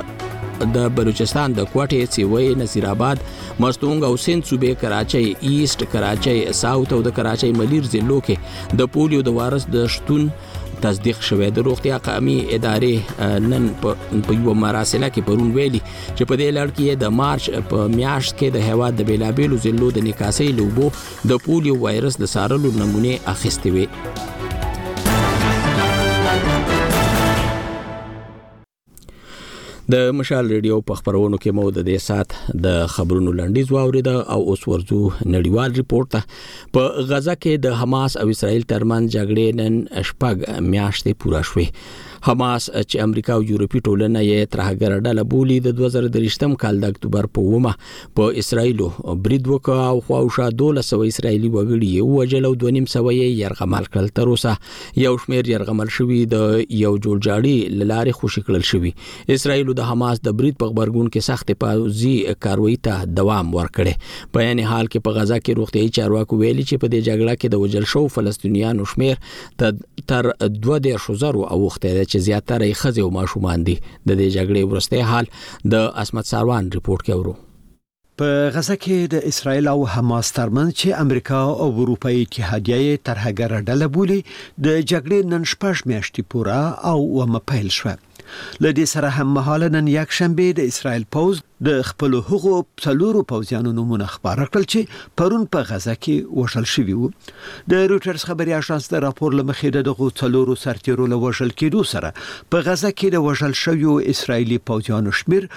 د بلوچستان د کوټې سیوی نصیر آباد مستونګ او سند صوبې کراچۍ ایست کراچۍ ساوث او د کراچۍ ملیر ضلعو کې د پولیو د وارث د شتون تصدیق شوه د روغتیا قومي ادارې نن په یو مراسله کې پرون ویلي چې په دې لړ کې د مارچ په میاشت کې د هیواد د بیلابېلو ضلعو د نکاسۍ لوبو د پولیو وایرس د سارلو نمونه اخیستې وي د مشال ریډیو په خبرونو کې مو د دې سات د خبرونو لنډیز واوریده او اوس ورځو نړیوال ریپورت ته په غزا کې د حماس او اسرائیل ترمن جګړې نن شپږ میاشتې پوره شوې حماس چې امریکا او یورپی ټولنه یې ترهګر ډله بولي د 2023م کال د اکتوبر په 9 په اسرائیلو برید وکړ او خواوشا 1200 اسرائیلي وګړي وژل او 2.5 یې يرغمل کړل تر اوسه یو شمېر يرغمل شوی د یو جوړجاړي لارې خوشی کړل شوی اسرائیل د حماس د برید په خبرګون کې سخت پاوزي کاروي ته دوام ورکړي په یعنی حال کې په غزا کې روغتيایي چارواکو ویلي چې په دې جګړه کې د وژل شو فلسطینیانو شمېر تر 2,000 اوخته چې زیاتره یې ښځې او ماشومان دي د دې جګړې وروسته حال د اسمت ساروان ریپورت کې اورو په غزا کې د اسرائیل او حماس ترمنځ چې امریکا او اروپאי اتحادیه ترهګر ډله بولي د جګړې نن شپږ میاشتې پوره او ومپیل شو لدې سره هم مهاله نن یک شنبه د اسرائیل پوز د خپل حقوقو څلورو پوځیانو نومونه خبره کړل چې پرون په غزا کې وشل شوی وو د رويټرز خبري اژانس د راپور لمخې دغه څلورو سرتیرو له وشل کېدو سره په غزا کې د وشل شویو اسرائیلي پوځیانو شمیر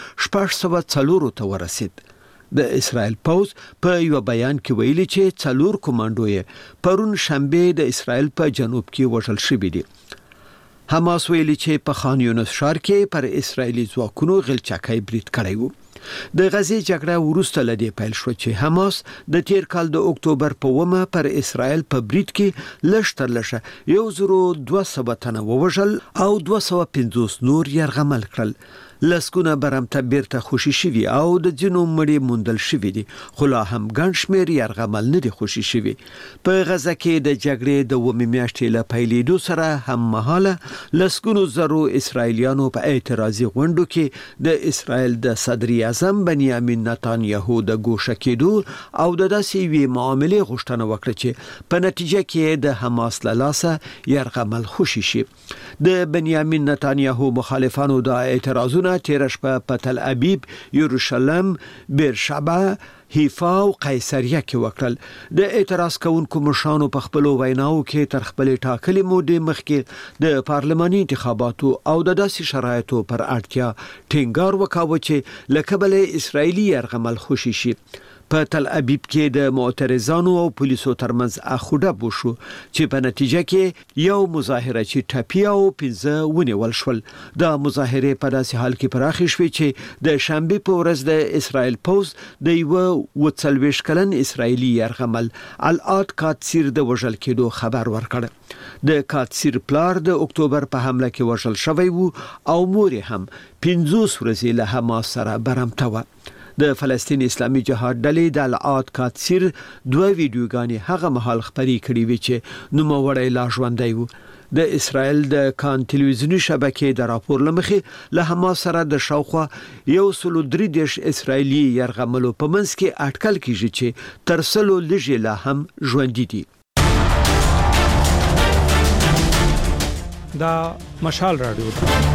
604 ته ورسید د اسرائیل پوز په یو بیان کې ویلي چې څلور کمانډوي پرون شنبه د اسرائیل په جنوب کې وشل شوی دي حماس ویلي چې په خان یونس ښار کې پر اسرائیلي ځواکونو غلچکۍ برید کړی وو د غزې جګړه وروسته لدې پیل شو چې حماس د تیر کال د اکتوبر په 9 پر اسرائیل په برید کې لشتر لشه 1200 تنه ووژل او 250 نور يرغمل کړل لسکونه برمته بیرته خوشی شوی او د جنو مړي موندل شوی دي خو لا هم ګڼ شمېر يرغمل نه دي خوشی شوی په غزا کې د جګړې د 9 میاشتې له پیلېدو سره هم مهاله لسکونو زرو اسرائیلیانو په اعتراضي غونډو کې د اسرائیل د صدر اعظم بنیامین نتانیاهو د ګوښه کېدو او د داسې وی معاملې غوښتنه وکړه چې په نتیجه کې د حماس له لاسه يرغمل خوشی شي د بنیامین نتانیاهو مخالفانو د اعتراضونو تیر شپه په تل ابیب یروشلم بیرشبا حیفا او قیصریه کې وکړل د اعتراض کوونکو مشرانو په خپل ویناو کې تر خپل ټاکلي مودې مخکې د پارلماني انتخاباتو او د داسې شرایطو پر اړتیا ټینګار وکاوه چې لکه بل اسرائیلي يرغمل خوشی شي په تل ابیب کې د معترضانو او پولیسو ترمنځ اخوډه وشو چې په نتیجه کې یو مظاهره چې ټپي او 15 ونیول شول. د مظاهرې په داسې حال کې پراخې شوې چې د شنبه په ورځ د اسرائیل پوز د یو 40 کلن اسرایلی يرغمل العاد کاتسیر د وژل کېدو خبر ورکړ. د کاتسیر پلار د اکتوبر په حمله کې وژل شوی وو او مور هم 50 ورځې له حماس سره برمته و. د فلسطین اسلامي جهاد ډلې د العاد کاتسیر 2 ویډیوګانې هغه مهال خبري کړې وې چې نوموړی لا ژوندی و. د اسرائیل د کان ټلویزیونی شبکې د راپور لمخې له حماس سره د شاوخوا 133 اسرایلی يرغملو په منځ کې اټکل کیږي چې تر سلو لږه لا هم ژوندۍ دي. دا مشال رادیو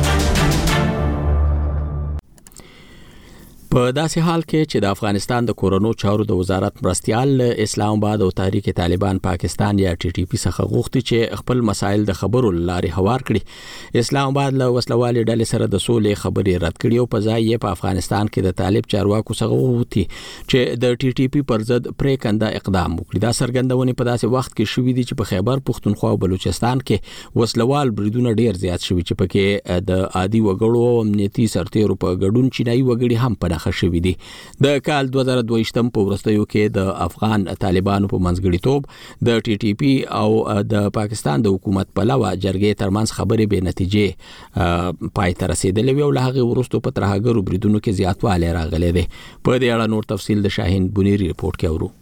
په داسې حال کې چې د افغانستان د کورونو چارو د وزارت مرستيال اسلام آباد او تحریک طالبان پاکستان یا ټي ټي پی څخه غوښتي چې خپل مسایل د خبرو لارې هوار کړي. اسلام آباد له وسلوالې ډلې سره د سولې خبرې رد کړي او په ځای یې په افغانستان کې د طالب چارواکو څخه غوښتي چې د ټي ټي پی پر ضد پریکنده اقدام وکړي. دا څرګندونه په داسې وخت کې شوې دي چې په خیبر پښتونخوا او بلوچستان کې وسلوال بریدونه ډیر زیات شوي چې پکې د عادي وګړو او امنیتي سرتیرو په ګډون چینایي وګړي هم په شوی دي. د کال 2022 په ورستیو کې د افغان طالبانو په منځګړیتوب د ټي ټي پی او د پاکستان د حکومت په لوا جرګې ترمنځ خبرې به نتیجې پای ته رسیدلې او له هغه وروسته په ترهګرو بریدونو کې زیاتوالی راغلی دی. په دې اړه نور تفصیل د شاهین بنيري رپورت کې اورو.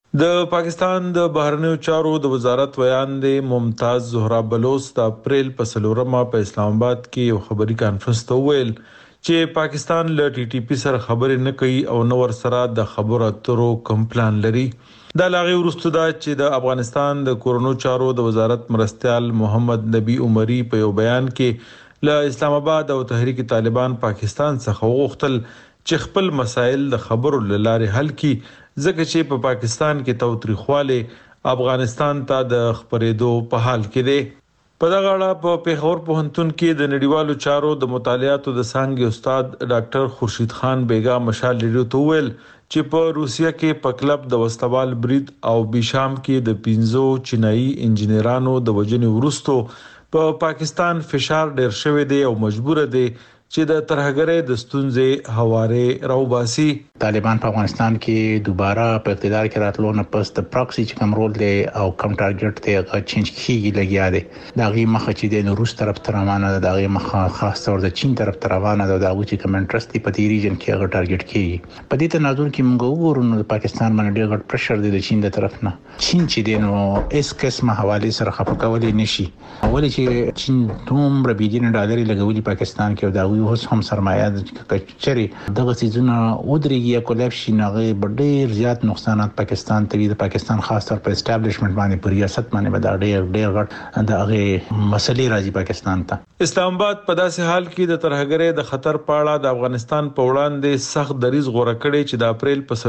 د پاکستان د بهرنیو چارو د وزارت ویان دی ممتاز زهرا بلوچ د اپریل په 4 په اسلام آباد کې یو خبري کانفرنس ته ویل چې پاکستان له ټي ټي پی سره خبرې نه کوي او نو ور سره د خبرو اترو کوم پلان لري. دا لاغي ورستو دا چې د افغانستان د کورونو چارو د وزارت مرستيال محمد نبی عمری په یو بیان کې له اسلام آباد او تحریک طالبان پاکستان څخه وغوښتل چې خپل مسایل د خبرو لاره حل کړي ځکه چې په پاکستان کې توتریخواله افغانستان ته د خبرېدو په حال کې دی. په دغه اړه په پیښور پوهنتون کې د نړیوالو چارو د مطالعاتو د څانګې استاد ډاکټر خورشید خان بیگا مشال ریډیو ته ویل چې په روسیا کې په کلب د وسلوال برید او بیشام کې د 15 چینایي انجنیرانو د وژنې وروسته په پاکستان فشار ډیر شوی دی او مجبور دی چې د ترهګرۍ د ستونزې هواره راوباسي. طالبان په افغانستان کې دوباره په اقتدار کې راتلو نه پس د پراکسي چې کوم رول دی او کوم ټارګټ ته هغه چینج کیږي لګیا دی. دا غي مخه چې د روس طرف ته روانه ده، دا غي مخه خاص تور د چین طرف ته روانه ده، دا چې کوم انټرست په دې ریجن کې هغه ټارګټ کیږي. په دې تناظر کې موږ وګورو نو پاکستان باندې ډېر غټ پرشر دی د چین د طرف نه. چین چې دی نو اس قسمه حواله سره خپکولې نشي. اول چې چین دومره بلین ډالر لګولي پاکستان کې او دا اوس هم سرمایه کچري دغه سيزونه ودرېږي یا کولاپ شي نغې ډېر زیات نقصانات پاکستان ته د پاکستان خاص طور په اسټابلیشمنت باندې پر ریاست باندې به ډېر غټ دغه مسلې راځي پاکستان ته. اسلام آباد په داسې حال کې د ترهګرۍ د خطر په اړه د افغانستان په وړاندې سخت دریځ غوړه کړي چې د اپریل په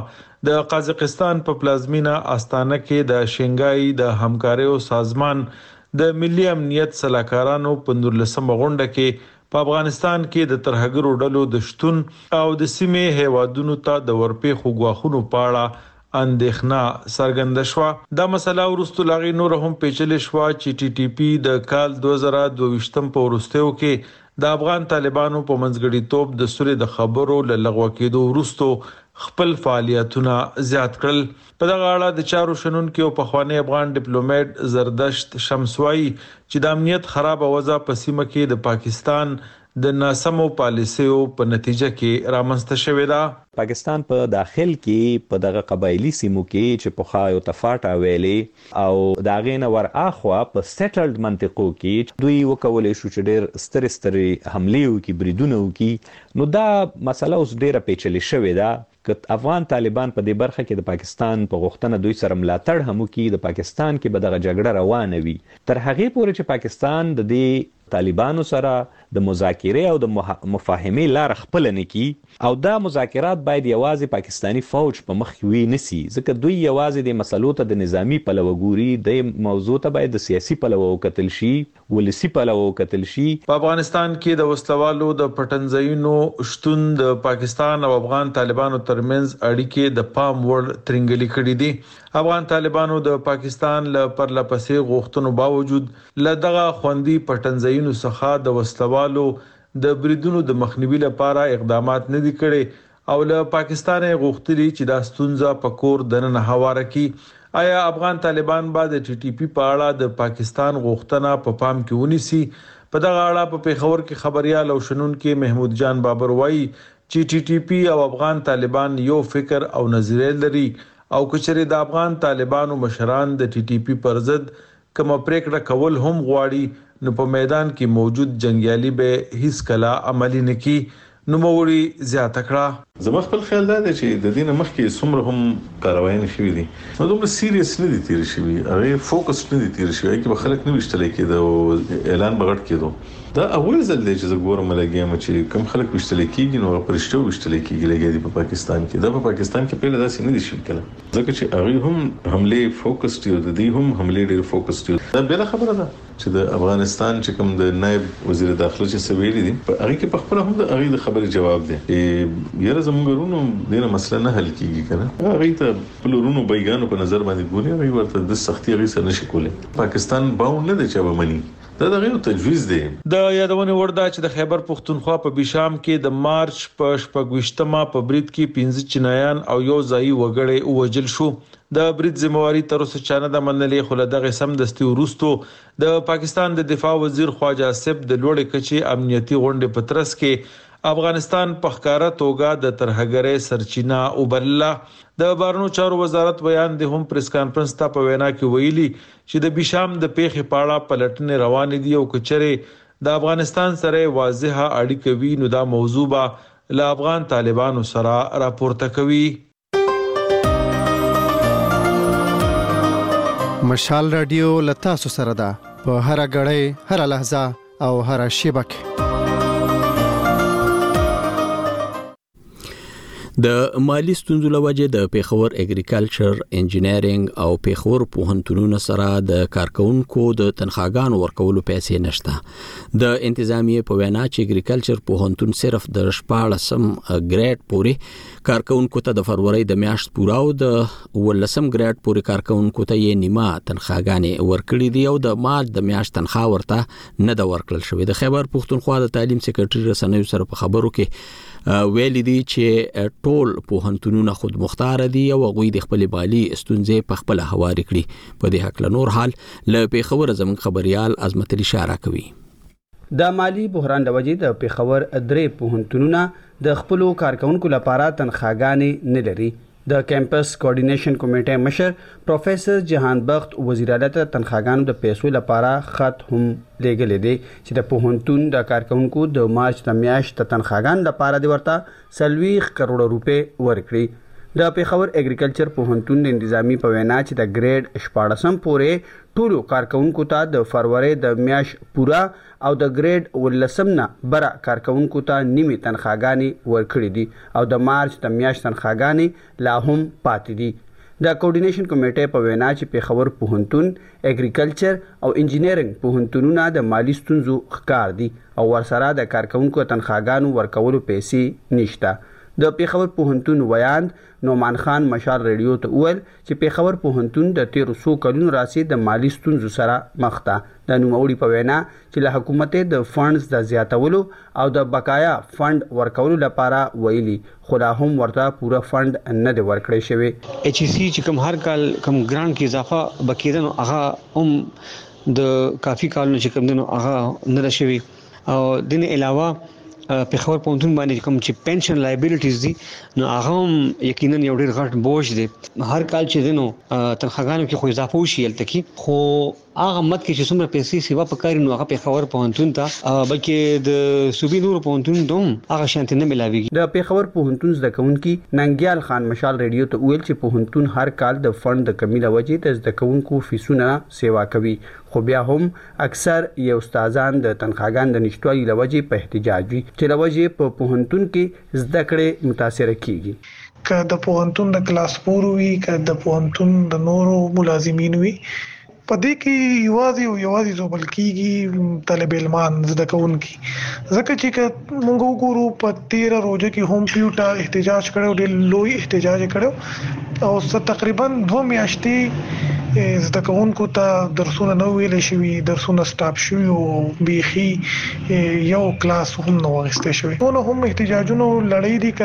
4 د قازقستان په پلازمینا استانه کې د شنګای د همکاریو سازمان د ملي امنیت صلاحکارانو په 19 غونډه کې په افغانستان کې د ترهګرو ډلو د شتون او د سیمې هیوادونو ته د ورپېښو غواخونو په اړه اندېښنه څرګنده شوه. دا مسله ورستو لاغي نور هم پیچلې شوه چې ټي ټي پی د کال 2022 په ورستیو کې د افغان طالبانو په منځګړیتوب د سولې د خبرو لغوه کېدو ورستو خپل فعالیتونه زیات کړل. په دغه اړه د چارو شنونکو او پخوانی افغان ډیپلوماټ زردشت شمسوایی چې د امنیت خراب وضع په سیمه کې د پاکستان د ناسمو پالیسیو په نتیجه کې رامنځته شوې ده. پاکستان په داخل کې په دغه قبایلی سیمو کې چې په خایو تفاټا ویلي او دا غینه ور اخوا په سیټلډ منطقو کې دوی وکولې شو چې ډېر ستر حمله وکړي بریدونه وکړي. نو دا مسله اوس ډېره پیچلې شوې ده. افغان طالبان په دې برخه کې د پاکستان په غوښتنه دوی سره ملاتړ هم کوي. د پاکستان کې به دغه جګړه روانه وي تر هغه پورې چې پاکستان د دې طالبانو سره د مذاکره او د مفاهمه لار خپل نه کی او دا مذاکرات باید یوازې پاکستانی فوج په مخ وی نسی ځکه دوی یوازې د مسلو ته د نظامی پلوه ګوري د موضوع ته باید د سیاسي پلوه وکتل شي ولسی پلوه وکتل شي. په افغانستان کې د وسلوالو د پټنځایونو شتون د پاکستان او افغان طالبانو ترمنځ اړیکې د پام وړ ترنګلي کړې دي. افغان طالبانو د پاکستان له پرلپسې غوښتنو باوجود له دغه خوندي پټنځایونو څخه د وسلوالو د بریدونو د مخنیوي لپاره اقدامات نه دي کړي او له پاکستان غوښتلي چې د ستونزه په کور دننه هواره کړي. آیا افغان طالبان بعد د ټي ټي پی په اړه د پاکستان غوښتنه په پام کې ونیسي؟ په دغه اړه په پیښور کې خبريال او شنونکو محمود جان بابر وایي چې ټي ټي پی او افغان طالبان یو فکر او نظریه لري او کچره د افغان طالبانو مشران د ټي ټي پی پر ضد کوم پریکړه کول هم غواړي نو په میدان کې موجود جنگیالي به هیڅ کلا عملی نکي. نو موري زیاته کړه زما خپل خیال دا دی چې د دینه مخکې څومره هم کاروایي شوې دي نو دومره سیریس نه دي تیر شوی هغه فوکس نه دي تیر شوی کې به خلک نه وشتل کېده او اعلان بغټ کېدو دا اول ځل دی چې زګورم لګیم چې کم خلک وشتل کېږي نو پرشتو وشتل کېږي لګي په پاکستان کې دا په پاکستان کې پیله داسې نه دي شوی کله ځکه چې هغه هم حمله فوکس دی د دې هم حمله ډېر فوکس دی. دا بل خبره ده چې د افغانستان چې کوم د نائب وزیر داخله چې سویل دي هغه کې په خپل هم د هغه خبرې جواب دی یره زمونږونو دغه مسله نه حل کیږي کنه هغه ته پلورونو بیګانو په نظر باندې ګوري هغه ورته د سختي هغه سره نشي کولای. پاکستان باور نه دی چې ومني دا دغه تجویز دی. د یادونه ورده چې د خیبر پختونخوا په بشام کې د مارچ په 28مه په برید کې 15 چینایان او یو ځای وګړي وژل شو. د برید ذمہواری تر اوسه چانه د منلې خو دغه سم دستي ورستو د پاکستان د دفاع وزیر خواجه آصف د لوړې کچې امنیتي غونډې په ترڅ کې افغانستان په ښکارا توګه د ترهګرۍ سرچینه وبلله. د بهرنیو چارو وزارت بیان د هم پریس کانفرنس ته په وینا کې ویلي چې د بشام د پیښې پاړه پلټنې روان دي او کچره د افغانستان سره واضحه اړیکه وي نو دا موضوع به له افغان طالبانو سره راپورته کوي. مشال رادیو لتا سره ده په هر غړې هر لحظه او هر شیبه کې. د مالی ستونزو لوجه د پیښور اګریکلچر انجینرینګ او پیښور پوهنتونونو سره د کارکونکو د تنخواګانو ورکولو پیسې نشته. د انتظامیه په وینا چې اګریکلچر پوهنتون صرف د 14م ګریډ پورې کارکونکو ته د فروری د میاشت پورا او د 18م ګریډ پورې کارکونکو ته یې نیمه تنخواګانې ورکړې دي او د مارچ د میاشت تنخوا ورته نه د ورکړل شوې. د خیبر پختونخوا د تعلیم سکرټری رسنیو سره په خبرو کې ویل دي چې ټول پوهنتونونه خود مختار دي او غوي د خپل مالی ستونزې په خپل هواري کړي. په دې حق له نور حال له پیښور زمون خبريال عظمت علي اشاره کوي. د مالی بحران د وجې د پیښور درې پوهنتونونه د خپل کارکونکو لپاره تنخواګانې نه لري. د کیمپس کوارډینیشن کمیټې مشر پروفیسور جهان بخت وزیر اعلی ته تنخواګانو د پیسو لپاره خط هم لېږلی دی چې د پوهنتون د کارکونکو د مارچ د میاشت تنخواګانو لپاره د ورته 40 کروڑ روپے ورکړي. د پیښور اګریکلچر پوهنتون د انتظامی په وینا چې د ګریډ 14 پورې ټولو کارکونکو ته د فروری د میاشت پورا او د ګریډ 18 نه برا کارکونکو ته نیمه تنخواګانې ورکړي دي او د مارچ د میاشت تنخواګانې لا هم پاتې دي. د کوارډینیشن کمیټې په وینا چې پیښور پوهنتون اګریکلچر او انجینرینګ پوهنتونونه د مالی ستونزو ښکار دي او ورسره د کارکونکو تنخواګانو ورکولو پیسې نشته. د پیښور پوهنتون ویاند نومان خان مشال ریډیو ته وویل چې پیښور پوهنتون د 1300 کلونو راځي د مالی ستونزو سره مخ ده. د نوموړي په وینا چې له حکومت د فندز د زیاتولو او د بقایا فند ورکولو لپاره ویلي خو لا هم ورته پوره فند نه دی ورکړی شوی. ایچ ای سی چې کوم هر کال کوم ګرانټ کې اضافه بکیدنو هغه هم د کافي کالونو چې کوم دنو هغه نه شوی او دین علاوه پیښور پوهنتون باندې کوم چې پنشن لایبیلیټیز دي نو هغه هم یقینا یو ډېر غټ بوج دی. هر کال چې دینو تنخواګانو کې خو اضافه وشي الته کې خو هغه مت کې چې څومره پیسې سیوا پکاري نو هغه پیښور پوهنتون ته بلکې د صوبې نور پوهنتون دوم هغه شانت نه ملاويږي. د پیښور پوهنتون زده کوونکي ننګیال خان مشال ریډیو ته ویل چې پوهنتون هر کال د فند د کمی لوجې د زده کوونکو فیسونه سیوا کوي، خو بیا هم اکثر یو استادان د تنخواګان د نشټوالي لوجې په احتجاج وي چې لوجې په پوهنتون کې زده کړې متاثر کیږي. که د پوهنتون د کلاس پور وي، که د پوهنتون د نورو ملازمین وي، په دې کې یوازې زوبل کیږي طالب علمان زده کوونکي. ځکه چې موږ وګورو په 13 روزه کې هم پیوټا احتجاج کړو، ډېر لوی احتجاج کړو او تقریبا 2 میاشتې زده کوونکو ته درسونه نو ویل شوی، درسونه سټاپ شوی او بيخي یو کلاس هم نو واغسته شوی. نو هم احتجاجونو لړۍ دي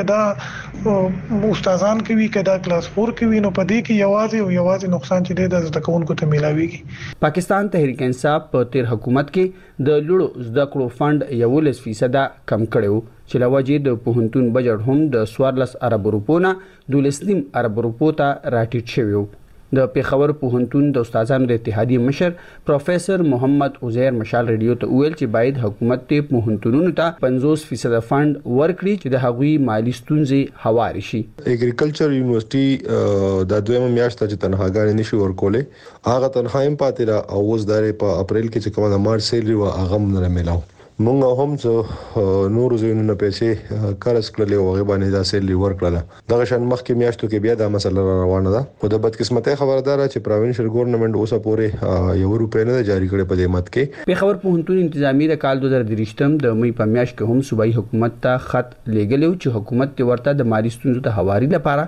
کدا استادان کوي کدا کلاس 4 کوي، نو په دې کې یوازې نقصان چې د زده کوونکو ته ملاويږي. پاکستان تحریک انصاف په تیر حکومت کې د لوړو زده کړو فند 11% کم کړو چې لوجې د پوهنتون بجټ هم د 14 ارب روپو نه 12 ارب روپو ته راټیټ شوی. د پیښور پوهنتون د استادانو د اتحادیې مشر پروفیسور محمد عزیر مشال ریډیو ته ویل چې باید حکومت ته پوهنتونونو ته 50% فند ورکړي چې د هغوی مالی ستونزې هواري شي. اګریکلچر یونیورسيټي د دویمه میاشت چې تنخواګانې نشي ورکولې، هغه تنخوایم پاتې را او اوس د په اپریل کې چې کومه مارچ سیلري و هغه نه ملاو. مونږ هم څو نور زینونه پیسې قرض کړلې او هغه باندې دا سیلري ورکړله. دغه شان مخکې میاشتو کې بیا دا مسله روانه ده. خو د بدقسمتۍ خبردار چې پروینشل ګورنمنت اوسه پورې یو روپې نه جاری کړي په دې مت کې. پیښور پوهنتون انتظامی د کال 2023 د مې په میاشت کې هم صوبایي حکومت ته خط لیږلی چې حکومت ته ورته د مالی ستونزو ته هواري لپاره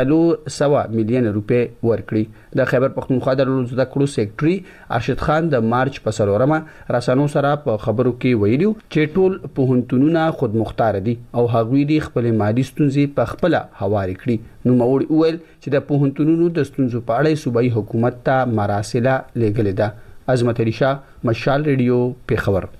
100 میلیون روپې ورکړي. د خیبر پختونخوا د زده کړو سیکریټري ارشد خان د مارچ په 4مه رسنو سره په خبرو کې ویلو چې ټول پوهنتونونه خود مختار دي او هغوی د خپل مالی ستونزې په خپل هواري کړي. نو موري ویل چې د پوهنتونونو د ستونزو په اړه صوبایي حکومت ته مراسله لیږلې ده. عظمت علي شاه، مشال ریډیو، پیښور.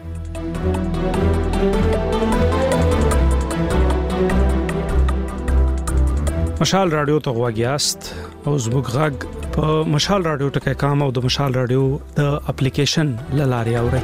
مشال رادیو ته غواګیاست او زموږ غږ په مشال رادیو ټکي کام او د مشال رادیو د اپلیکیشن لاري اوري.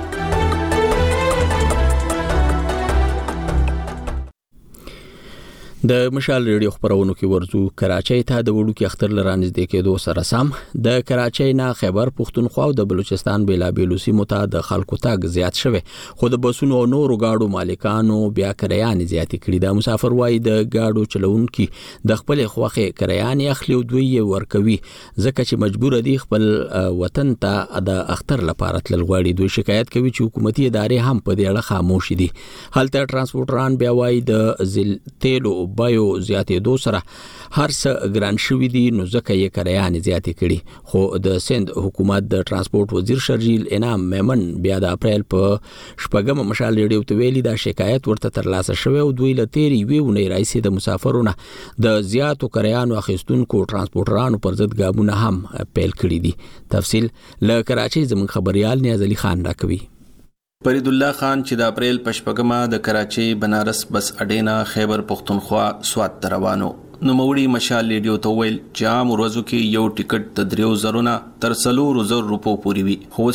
د مشال ریډیو خبرونو کې ورزو کراچۍ ته د وړو کې اختر لرانځ کېدو سره سم د کراچۍ نه خیبر پختونخوا او د بلوچستان بیلابیلو سیمو ته د خلکو تاګ زیات شوه، خو د بسونو او نورو گاډو مالکانو بیا کریان زیات کړي. د مسافر وای د گاډو چلونکي د خپل خوخه کریان اخلي او دوی ورکوي ځکه چې مجبور دي خپل وطن ته د اختر لپاره تل غواړي. دوی شکایت کوي چې حکومتي ادارې هم په دې اړه خاموش دي. هلته ترانسپورټران بیا وای د زل تیلو بایو زیاتې دو سره هر څه ګران شوی دي، نو ځکه یې کریان زیاتې کړي. خو د سند حکومت د ترانسپورت وزیر شرجیل انعام میمن بیا د اپریل په 4 مشال ریډیو ته ویلي دا شکایت ورته ترلاسه شوی او دوی له تیری ویونه رئیس د مسافرونو د زیاتو کریانو اخیستونکو ترانسپورټرانو پر ضد ګامونه هم پیل کړي دي. تفصیل له کراچۍ زموږ خبريال نیاز علي خان راکوي. فرید الله خان چې د اپریل په 4 د کراچۍ بنارس بس اډینا خیبر پختونخوا سوات روانو نو موري مشال ریډیو ته ویل چې عام ورځو کې یو ټیکټ د 3000 تر 4000 روپو پورې وي، خو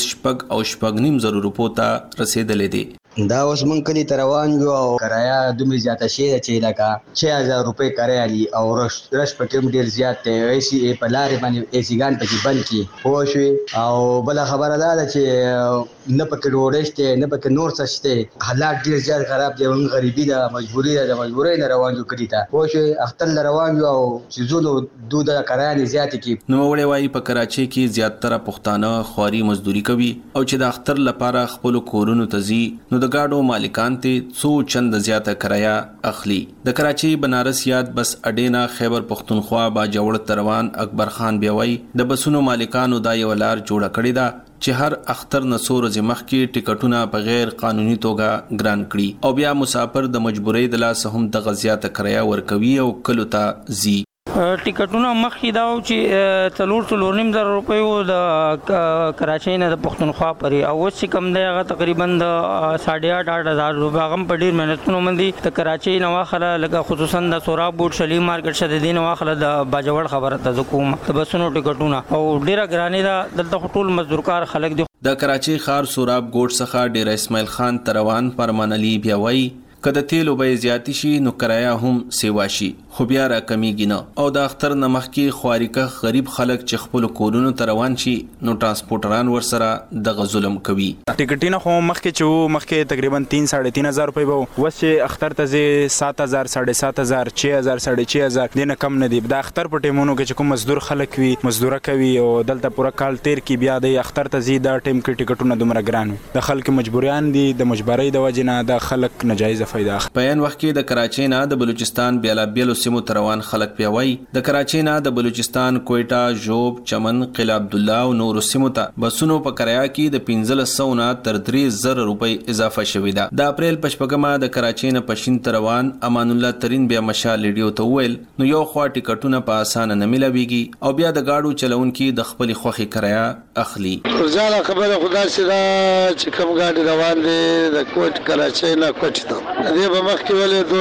6.5 روپو ته رسیدلې دي. دا اوس مونږ کلی ته روان یو او کرایه دومره زیاته شي چې لکه 6000 روپۍ کرایه لري او رش پکې ډیر زیات دی. ایسی په لارې باندې ایسی ګان پکې بند کی خو شوي او بل خبره ده چې نه پکې ډوډۍ شته نه پکې نور څه شته. حالات ډیر زیات خراب دي، موږ غریبي ده، مجبوري ده، مجبوري نه روان یو کلی ته خو شوي اختر روان یو او چې زونو دوه کرایه زیات کی. نو وړي وايي په کراچۍ کې زیاتره پښتانه خواري مزدوري کوي او چې د اختر لپاره خپل کورونو ته ځي نو د گاډو مالکان ته څو چند زیاته کرایه اخلي. د کراچۍ بنارس یاد بس اډینا خیبر پختونخوا با جوړ تروان اکبر خان بیاوي د بسونو مالکانو دا یو لار جوړه کړی دا چې هر اختر نسور زمخ کې ټیکټونه په غیر قانوني توګه ګران کړي او بیا مسافر د مجبورۍ د لاس هم د غزيات کرایه ورکوي او کلو ته زی. ټیکټونه مخکې دا چې 3.5 روپیو د کراچۍ نه د پښتونخوا پرې او اوس چې کم دی هغه تقریبا د 8,500 روپیا غم په ډیر مهنتونو باندې د کراچۍ نه واخله لکه خصوصا د سوراب بوټ شلی مارکیټ شه د دین واخله د باجوړ خبره ته کوم د بسونو ټیکټونه او ډیره ګرانې ده دلته ټول مزدورکار خلک دي. د کراچۍ ښار سوراب ګوټ څخه ډیر اسماعیل خان تروان فرمان علي بیا وایي کله تیلو به زیاتی شي نو کرایه هم سیوا شي خو بیا را کمیږي نه او د اختر نمخ کې خواریکه غریب خلک چې خپل کورونو ته روان شي نو ترانسپورټران ورسره د ظلم کوي. ټیکټینه خو مخکې تقریبا 3,500 روپۍ وو وس چې اختر ته 7,000 7,500 6,000 6,500 دینه کم نه دی. د اختر په ټیمونو کې چې کوم مزدور خلک وي مزدوره کوي او دلته پوره کال تیر کې بیا د اختر ته د ټیم کې ټیکټونه دومره ګران وي د خلک مجبوریان دي د مجبورۍ د وجې نه د خلک ناجایز فایده. په ان وخت کې د کراچۍ نه د بلوچستان بیلابیلو سیمو تروان خلک پیوي د کراچۍ نه د بلوچستان کوئټه جوب چمن قلعه عبد الله او نور سیمو ته بسونو په کرایه کې د 1500 نه تر 3,000 روپۍ اضافه شوې ده. د اپریل پښپګما د کراچۍ نه پښین تروان امان الله ترين بیا مشال لیډیو ته ویل نو یو خوا ټیکټونه په اسانه نه ملويږي او بیا د گاډو چلونکي د خپل خوخي کرایه اخلي. ورځاله خبره خدا سره چې کوم گاډي روان دي د کوټ کراچۍ نه کوټ ته مخکې ولې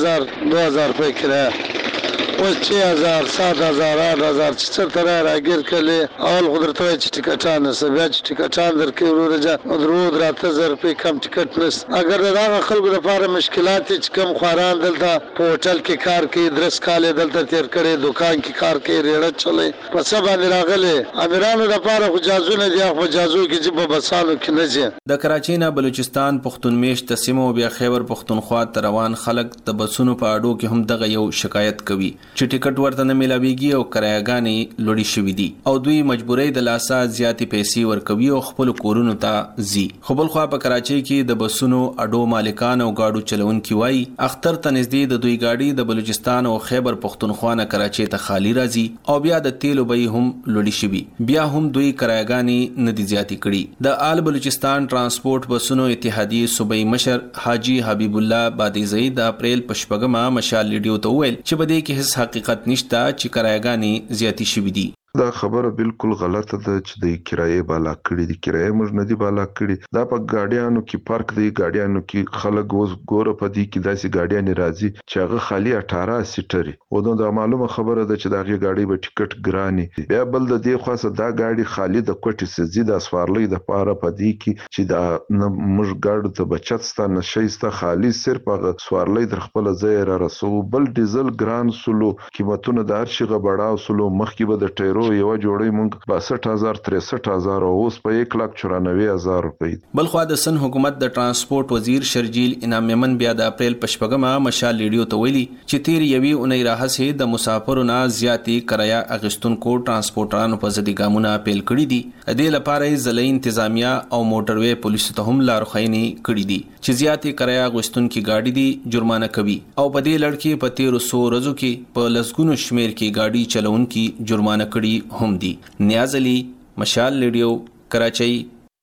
2,000 روپۍ کرایه اوس 6,000 7,000 8,000 چې څرته راګیر کړي اول قدرت وای چې ټیکټان نس بیا چې ټیکټان درکې ورورجا درود راته 1000 روپۍ کم ټیکټ نس اگر دا خلکو لپاره مشکلات چې کم خواران دلته په هوټل کې کار کوي درس کاله دلته تیر کړي دکان کې کار کوي ریړه چلے په څه باندې راغلي امیرانو لپاره خو جازونه دي خو جازو کې چې په بسانو کې نه ځي. د کراچۍ نه بلوچستان پښتون میشت سیمو بیا خیبر پښتونخوا روان خلک د بسونو په اډو کې هم دغه یو شکایت کوي چې ټیکټ ورته نه ملاويږي او کرایه‌ګانې لوړې شوې دي او دوی مجبورۍ د لاسه زیاتې پیسې ورکوي او خپل کورونو ته ځي. خو بل خو په کراچۍ کې د بسونو اډو مالکان او گاډو چلونکي وایي اختر ته نږدې د دوی گاډي د بلوچستان او خیبر پښتونخوا نه کراچۍ ته خالی راځي او بیا د تیلو بیې هم لوړې شوي بیا هم دوی کرایه‌ګانې نه دي زیاتې کړي. د آل بلوچستان ترانسپورت بسونو اتحادیې صوبایي مشر حاجی حبیب الله بادیزئی د اپریل پښپګما مشال لیډیو ته ویل چې بده کې هیڅ حقیقت نشته چې کرایه‌ګانې زیاتې شوې دي. دا خبره بالکل غلطه ده چې د کرایې بالا کړي دي کرایې موږ نه دي بالا کړي دا په ګاډیانو کې فرق دی ګاډیانو کې خلک اوس ګوره په دې کې داسې ګاډیان راځي چې هغه خالی 18 سیټري او دا معلومه خبره ده چې دا غاډي به ټیکټ ګراني بیا بل د دې خاصه دا ګاډي خالی د کوټي سزي د اسوارلې د پاره په دې کې چې دا موږ ګاډو ته بچت ستانه شيسته خالی صرف هغه سوارلې در خپل ځای را رسو بل ډیزل ګران سلو قیمتونه د هر شي غبړاو سلو مخکې به د ټیرو یو جوړی مونږ 62,000 63,000 او اوس په 1,94,000 روپۍ. بل خو د سن حکومت د ترانسپورت وزیر شرجیل انعام یمن بیا د اپریل پښپګما مشال لیډیو ته ویلي چې تیر یوي اونۍ راهسه د مسافرو نه زیاتې کرایه اغستونکو ترانسپورټرانو په ځدی ګامونه اپیل کړی دي. د دې لپاره ځلې انتظامیه او موټروي پولیسو ته هم لارښوونې کړې دي چې زیاتې کرایه اغستونکو گاډي دي جرمانه کوي او په دې لړ کې په 1300 ورځو کې په لسګونو شمیر کې گاډي چلونکي جرمانه کړي هم دي. نیاز علي مشال لیډیو کراچۍ.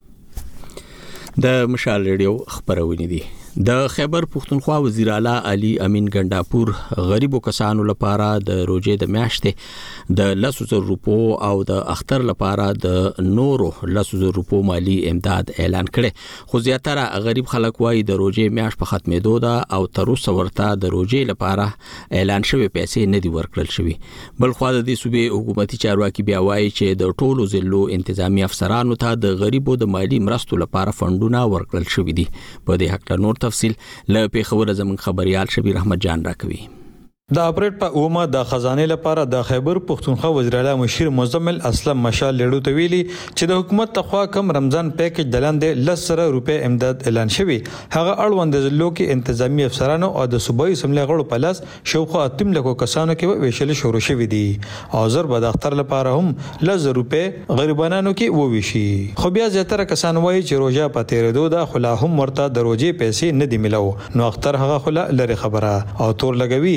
د مشال لیډیو خبرونه دي. د خیبر پښتونخوا وزیر اعلی علي امین ګنداپور غریبو کسانو لپاره د روزې د میاشتې د 100,000 روپو او د اختر لپاره د نورو 100,000 روپو مالی امداد اعلان کړي خو زیاتره غریب خلک وايي د روزې میاشت په ختمېدو ده او تر اوسه ورته د روزې لپاره اعلان شوی پیسې نه دي ورکړل شوی. بل خو د دې صوبې حکومتي چارواکي بیا وايي چې د ټولو ضلعو انتظامی افسرانو ته د غریبو د مالی مرستو لپاره فندونه ورکړل شوی دي. په دې حق نور تفصیل له پیښور زمون خبريال شبیر احمد جان راکوي. د اپریل په اومه د خزانه لپاره د خیبر پښتونخوا وزیر اعلی مشیر مزمل اسلم مشال لیډو ته ویلي چې د حکومت تخوا کم رمضان پیکج دلاندې 100 روپے امداد اعلان شوی هغه اړوند ضلعو کې انتظامی افسرانو او د صوبایي اسمبلی غړو په لاس شوخه 8 لکو کسانو کې ویشل شروع شوی دي او زر به د اختر لپاره هم 100 روپے غریبانو کې وویشي خو بیا زیاتره کسان وایي چې روزه په تیرېدو د خلا هم ورته د روزې پیسې نه دی ملو نو اختر هغه خلا لري خبره او تور لګوي چې کوم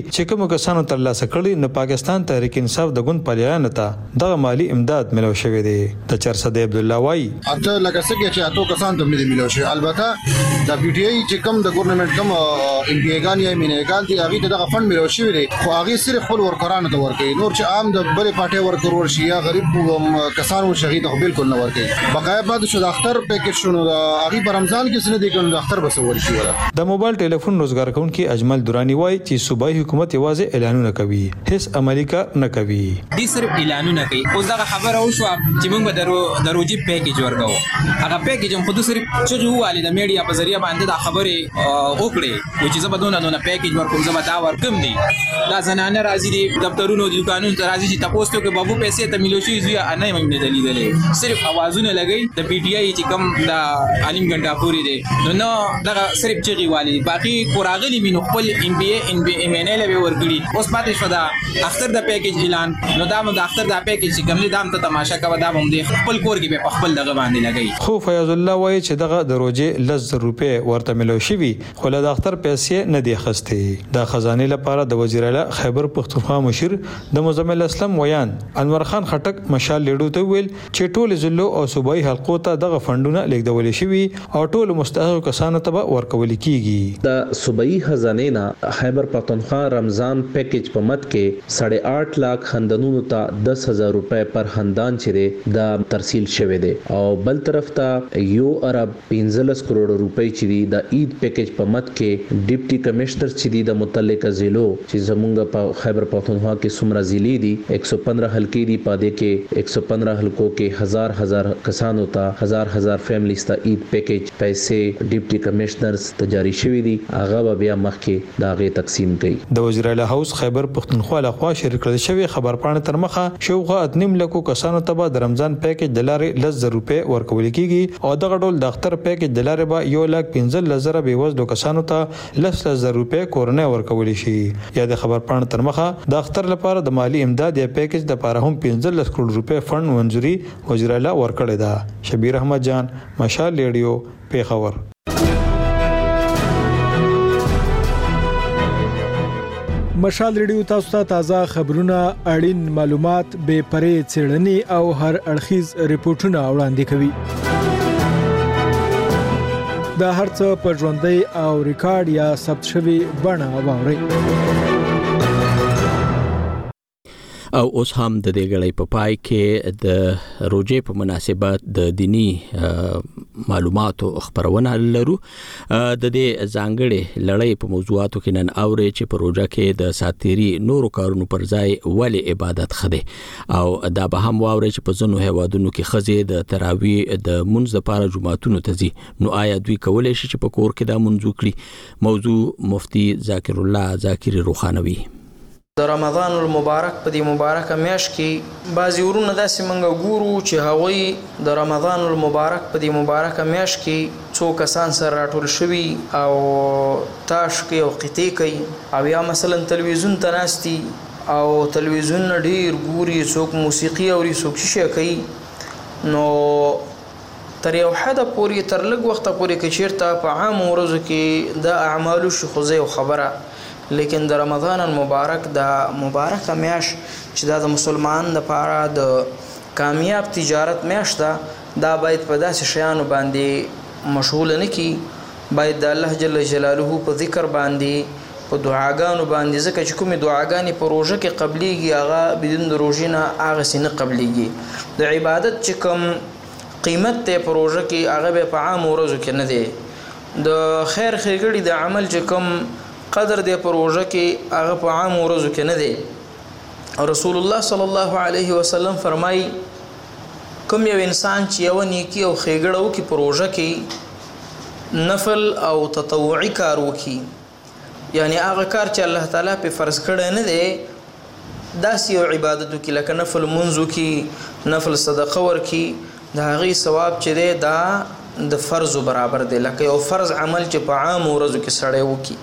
کم کسانو ترلاسه کړي نو پاکستان تحریک انصاف د ګوند پالیان ته دغه مالی امداد ملو شوی دی. د چرصد عبد الله وای اته لکه څنګه چې اتو کسان ته ملي ملو شي. البته د پی ټی آی چې کم د ګورنمنت کم ام پی ایګان یا مینېګان دي هغه ته دغه فند ملو شي وي خو هغه صرف خپل ورکرانو ته ورکړي. نور چې عام د بلې پټه ورکور شي یا غریب کسان او شهید خو بالکل نه ورکړي. بقایه بعد شو د اختر پیکیج شنو هغه په رمضان کې سن دي کوم د اختر بس ورشي ولا. د موبایل ټلیفون روزګار کونکي اجمل دورانی وای چې صوبایي حکومت یوازې اعلانونه کوي هیڅ عملی کار نه کوي. دي صرف اعلانونه کوي. اوس دا خبره وشو چې موږ به دروجي پیکیج ورکو. هغه پیکیج هم خود صرف چې والی د میډیا په ذریعہ باندې دا خبره وکړي چې زبدونه پیکیج ورکوم زبدا ورکم دي. دا زنانه راځي دي دفترونو د دکانونو ته راځي چې تاسو ته بابو پیسې ته ملو شي زوی نه مې دلیدلې صرف اوازونه لګي د پی ټی آی چې کوم دا علیم ګنډا پوری دي نو دا صرف چغي والی باقي کوراغلی مينو خپل ام بي ان ام ان ال به ورګړي. اوس پاتې شو دا اختر د پیکیج اعلان نو دا د اختر د پیکیج چې کوم دام ته تماشا کوي دا هم دي خپل کور کې په خپل دغه باندې لګي. خو فیاض الله وایي چې دغه د روزې 10,000 روپے ورته ملو شي خو له اختر پیسې نه دی خسته. د خزانه لپاره د وزیر اعلی خیبر پختونخوا مشر د مزمل اسلام ویان انور خان خټک مشال لیډو ته ویل چې ټول ضلع او صوبایي حلقو ته دغه فندونه لیږدول شي او ټول مستحق کسانو ته ورکول کیږي. د صوبایي خزانه نه خیبر پختونخوا رمضان پیکیج په مت کې 8.5 लाख خندانونو ته 10,000 روپے پر خندان چره د ترسیل شوه دي او بل طرف ته یو ارب 15 کروڑ روپے چری د عید پیکیج په مت کې ډیپټي کمشنر چری د متعلقه ضلعو چې زمونږ په خیبر پختونخوا کې سمرا ضلع دي 115 حلقې دي پاده کې 115 حلقو کې هزار کسانو ته هزار فیملیز ته عید پیکیج پیسې ډیپټي کمشنرز ته جاری شوی دي هغه بیا مخکې داغه تقسیم کړي. د وزیر اعلی هاوس خیبر پختونخوا لخوا شریک کړل شوی خبرپاڼه تر مخه شوغه 8.5 لکو کسانو ته د رمضان پیکیج د لارې 10,000 روپے ورکول کیږي او دغه ډول د اختر پیکیج د لارې به 1,15,000 بیوزلو کسانو ته 10,000 روپے کورنۍ ورکول شي. یا د خبرپاڼه تر مخه د اختر لپاره د مالی امداد یا پیکیج د لپاره هم 15 کروڑ روپے فند منځوري وزیر اعلی ورکړی ده. شبیر احمد جان مشال ریډیو پیښور. مشال ریډیو تاسو ته تازه خبرونه اړین معلومات به پرې څېړنې او هر اړخیز ریپورتونه وړاندې کوي. دا هرڅه په ژوندۍ او ریکارډ یا ثبت شوی بڼه واورئ. او اوس هم د دې غړې په پای کې د روزې په مناسبت د دینی معلوماتو خبرونه لرو. د دې ځانګړي لړۍ په موضوعاتو کې نن اوري چې په روزه کې د ساتيري نورو کارونو پر ځای ولې عبادت خده او دا به هم واوري چې په ځینو هیوادونو کې خزې د تراویح د منځ لپاره جمعهتونو ته ځي نو آیا دوی کولای شي چې په کور کې دا منځ وکړي. موضوع مفتي ذاکر الله ذاکری روخانوي. د رمضان المبارک په دې مبارکه میاشت کې بعضی ورونه داسې منګه ګورو چې هغوی د رمضان المبارک په دې مبارکه میاشت کې څو کسان سره راټول شوي او تاش کوي او قطې کوي او یا مثلا تلویزیون ته ناستي او تلویزیون ډیر ګوري څوک موسیقي اوري څوک شیشه کوي نو تر یو حد پورې تر لږ وخت پورې کې چیرته په عام ورځو کې د اعمالو شخصي او خبره لیکن د رمضان المبارک د مبارکه میاشت چې دا د مسلمان لپاره د کامیاب تجارت میاشت ده دا باید په داسې شیانو باندې مشغول نه کی باید د الله جل جلاله په ذکر باندې په دعاګانو باندې ځکه چې کومې دعاګانې په روژه کې قبليږي هغه بدون د روژې نه هغه سي نه قبليږي. د عبادت چې کوم قیمت ته په روژه کې هغه به په عام ورځو کې نه دی. د خیر ښېګړې د عمل چې کوم قدر دې په روژه کې هغه په عام ورځو کې نه دی. رسول الله صلی الله علیه وسلم فرمایي کوم یو انسان چې یو نیکی او ښېګړه وکړي په روژه کې نفل او تطوعي کار وکړي یعنی هغه کار چې الله تعالی په فرض کړی نه دی داسې یو عبادت وکړي لکه نفل منځ وکړي نفل صدقه ورکړي د هغې ثواب چې دی دا د فرض برابر دی لکه یو فرض عمل چې په عام ورځو کې سړی وکړي.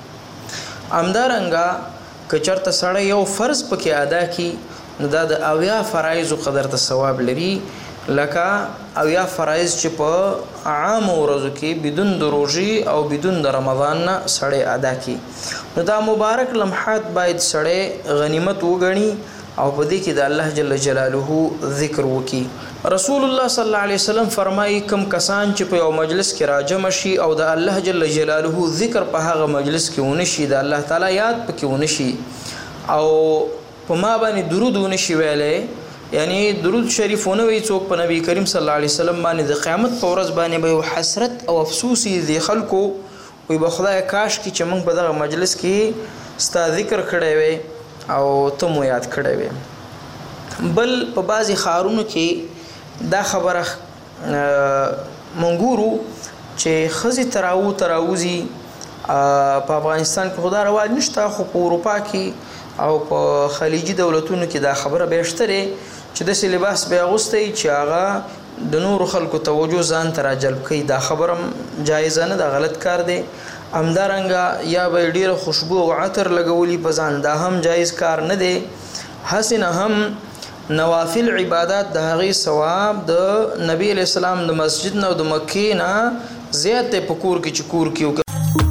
همدارنګه که چېرته سړی یو فرض پکې ادا کړي نو دا د 80 فرایضو قدر ته ثواب لري لکه او یا فرایض چې په عام ورځو کې بدون د روزي او بدون د رمضان نه سړی ادا کی. نو دا مبارک لمحات باید سړی غنیمت وګڼي او په دې کې د الله جل جلاله ذکر وکي. رسول الله صلی الله علیه وسلم فرمایي کوم کسان چې په یو مجلس کې راجم شي او د الله جل جلاله ذکر په هغه مجلس کې ونشي، د الله تعالی یاد پکې ونشي او په ما باندې درود ونشي ویلې، یعنی درود شریفونه وی څوک په نبی کریم صلی الله علیه وسلم باندې د قیامت په ورځ باندې به حسرت او افسوس دي خلکو وي به خدای کاش کې چې موږ په دغه مجلس کې ستا ذکر کړی وي او ته مو یاد کړی وي. بل په بعضی ښارونو کې دا خبره منګورو چې ښځې تراوزي په افغانستان کې خدا رواج نشته، خو په اروپا کې او په خلیجي دولتونو کې دا خبره بیشتره چې داسې لباس به اغوستی چې هغه د نورو خلکو توجه ځان ته راجلب کوي. دا خبره جایزه نه ده، غلط کار دی. همدارنګه یا به ډیره خوشبو او عطر لګولی په ځان، دا هم جایز کار نه دی. حسنه هم نوافل عبادت د هغې ثواب د نبی علیہ السلام د مسجد نه او د مکې نه زیات دی په کور کې چې کور کې.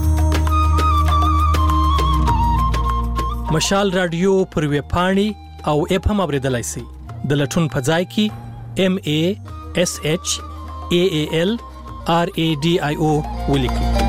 مشال رادیو پر ویب پاڼې او اپ هم اوریدلای شئ. د لټون په ځای کې MASHAALRADIO ولیکئ.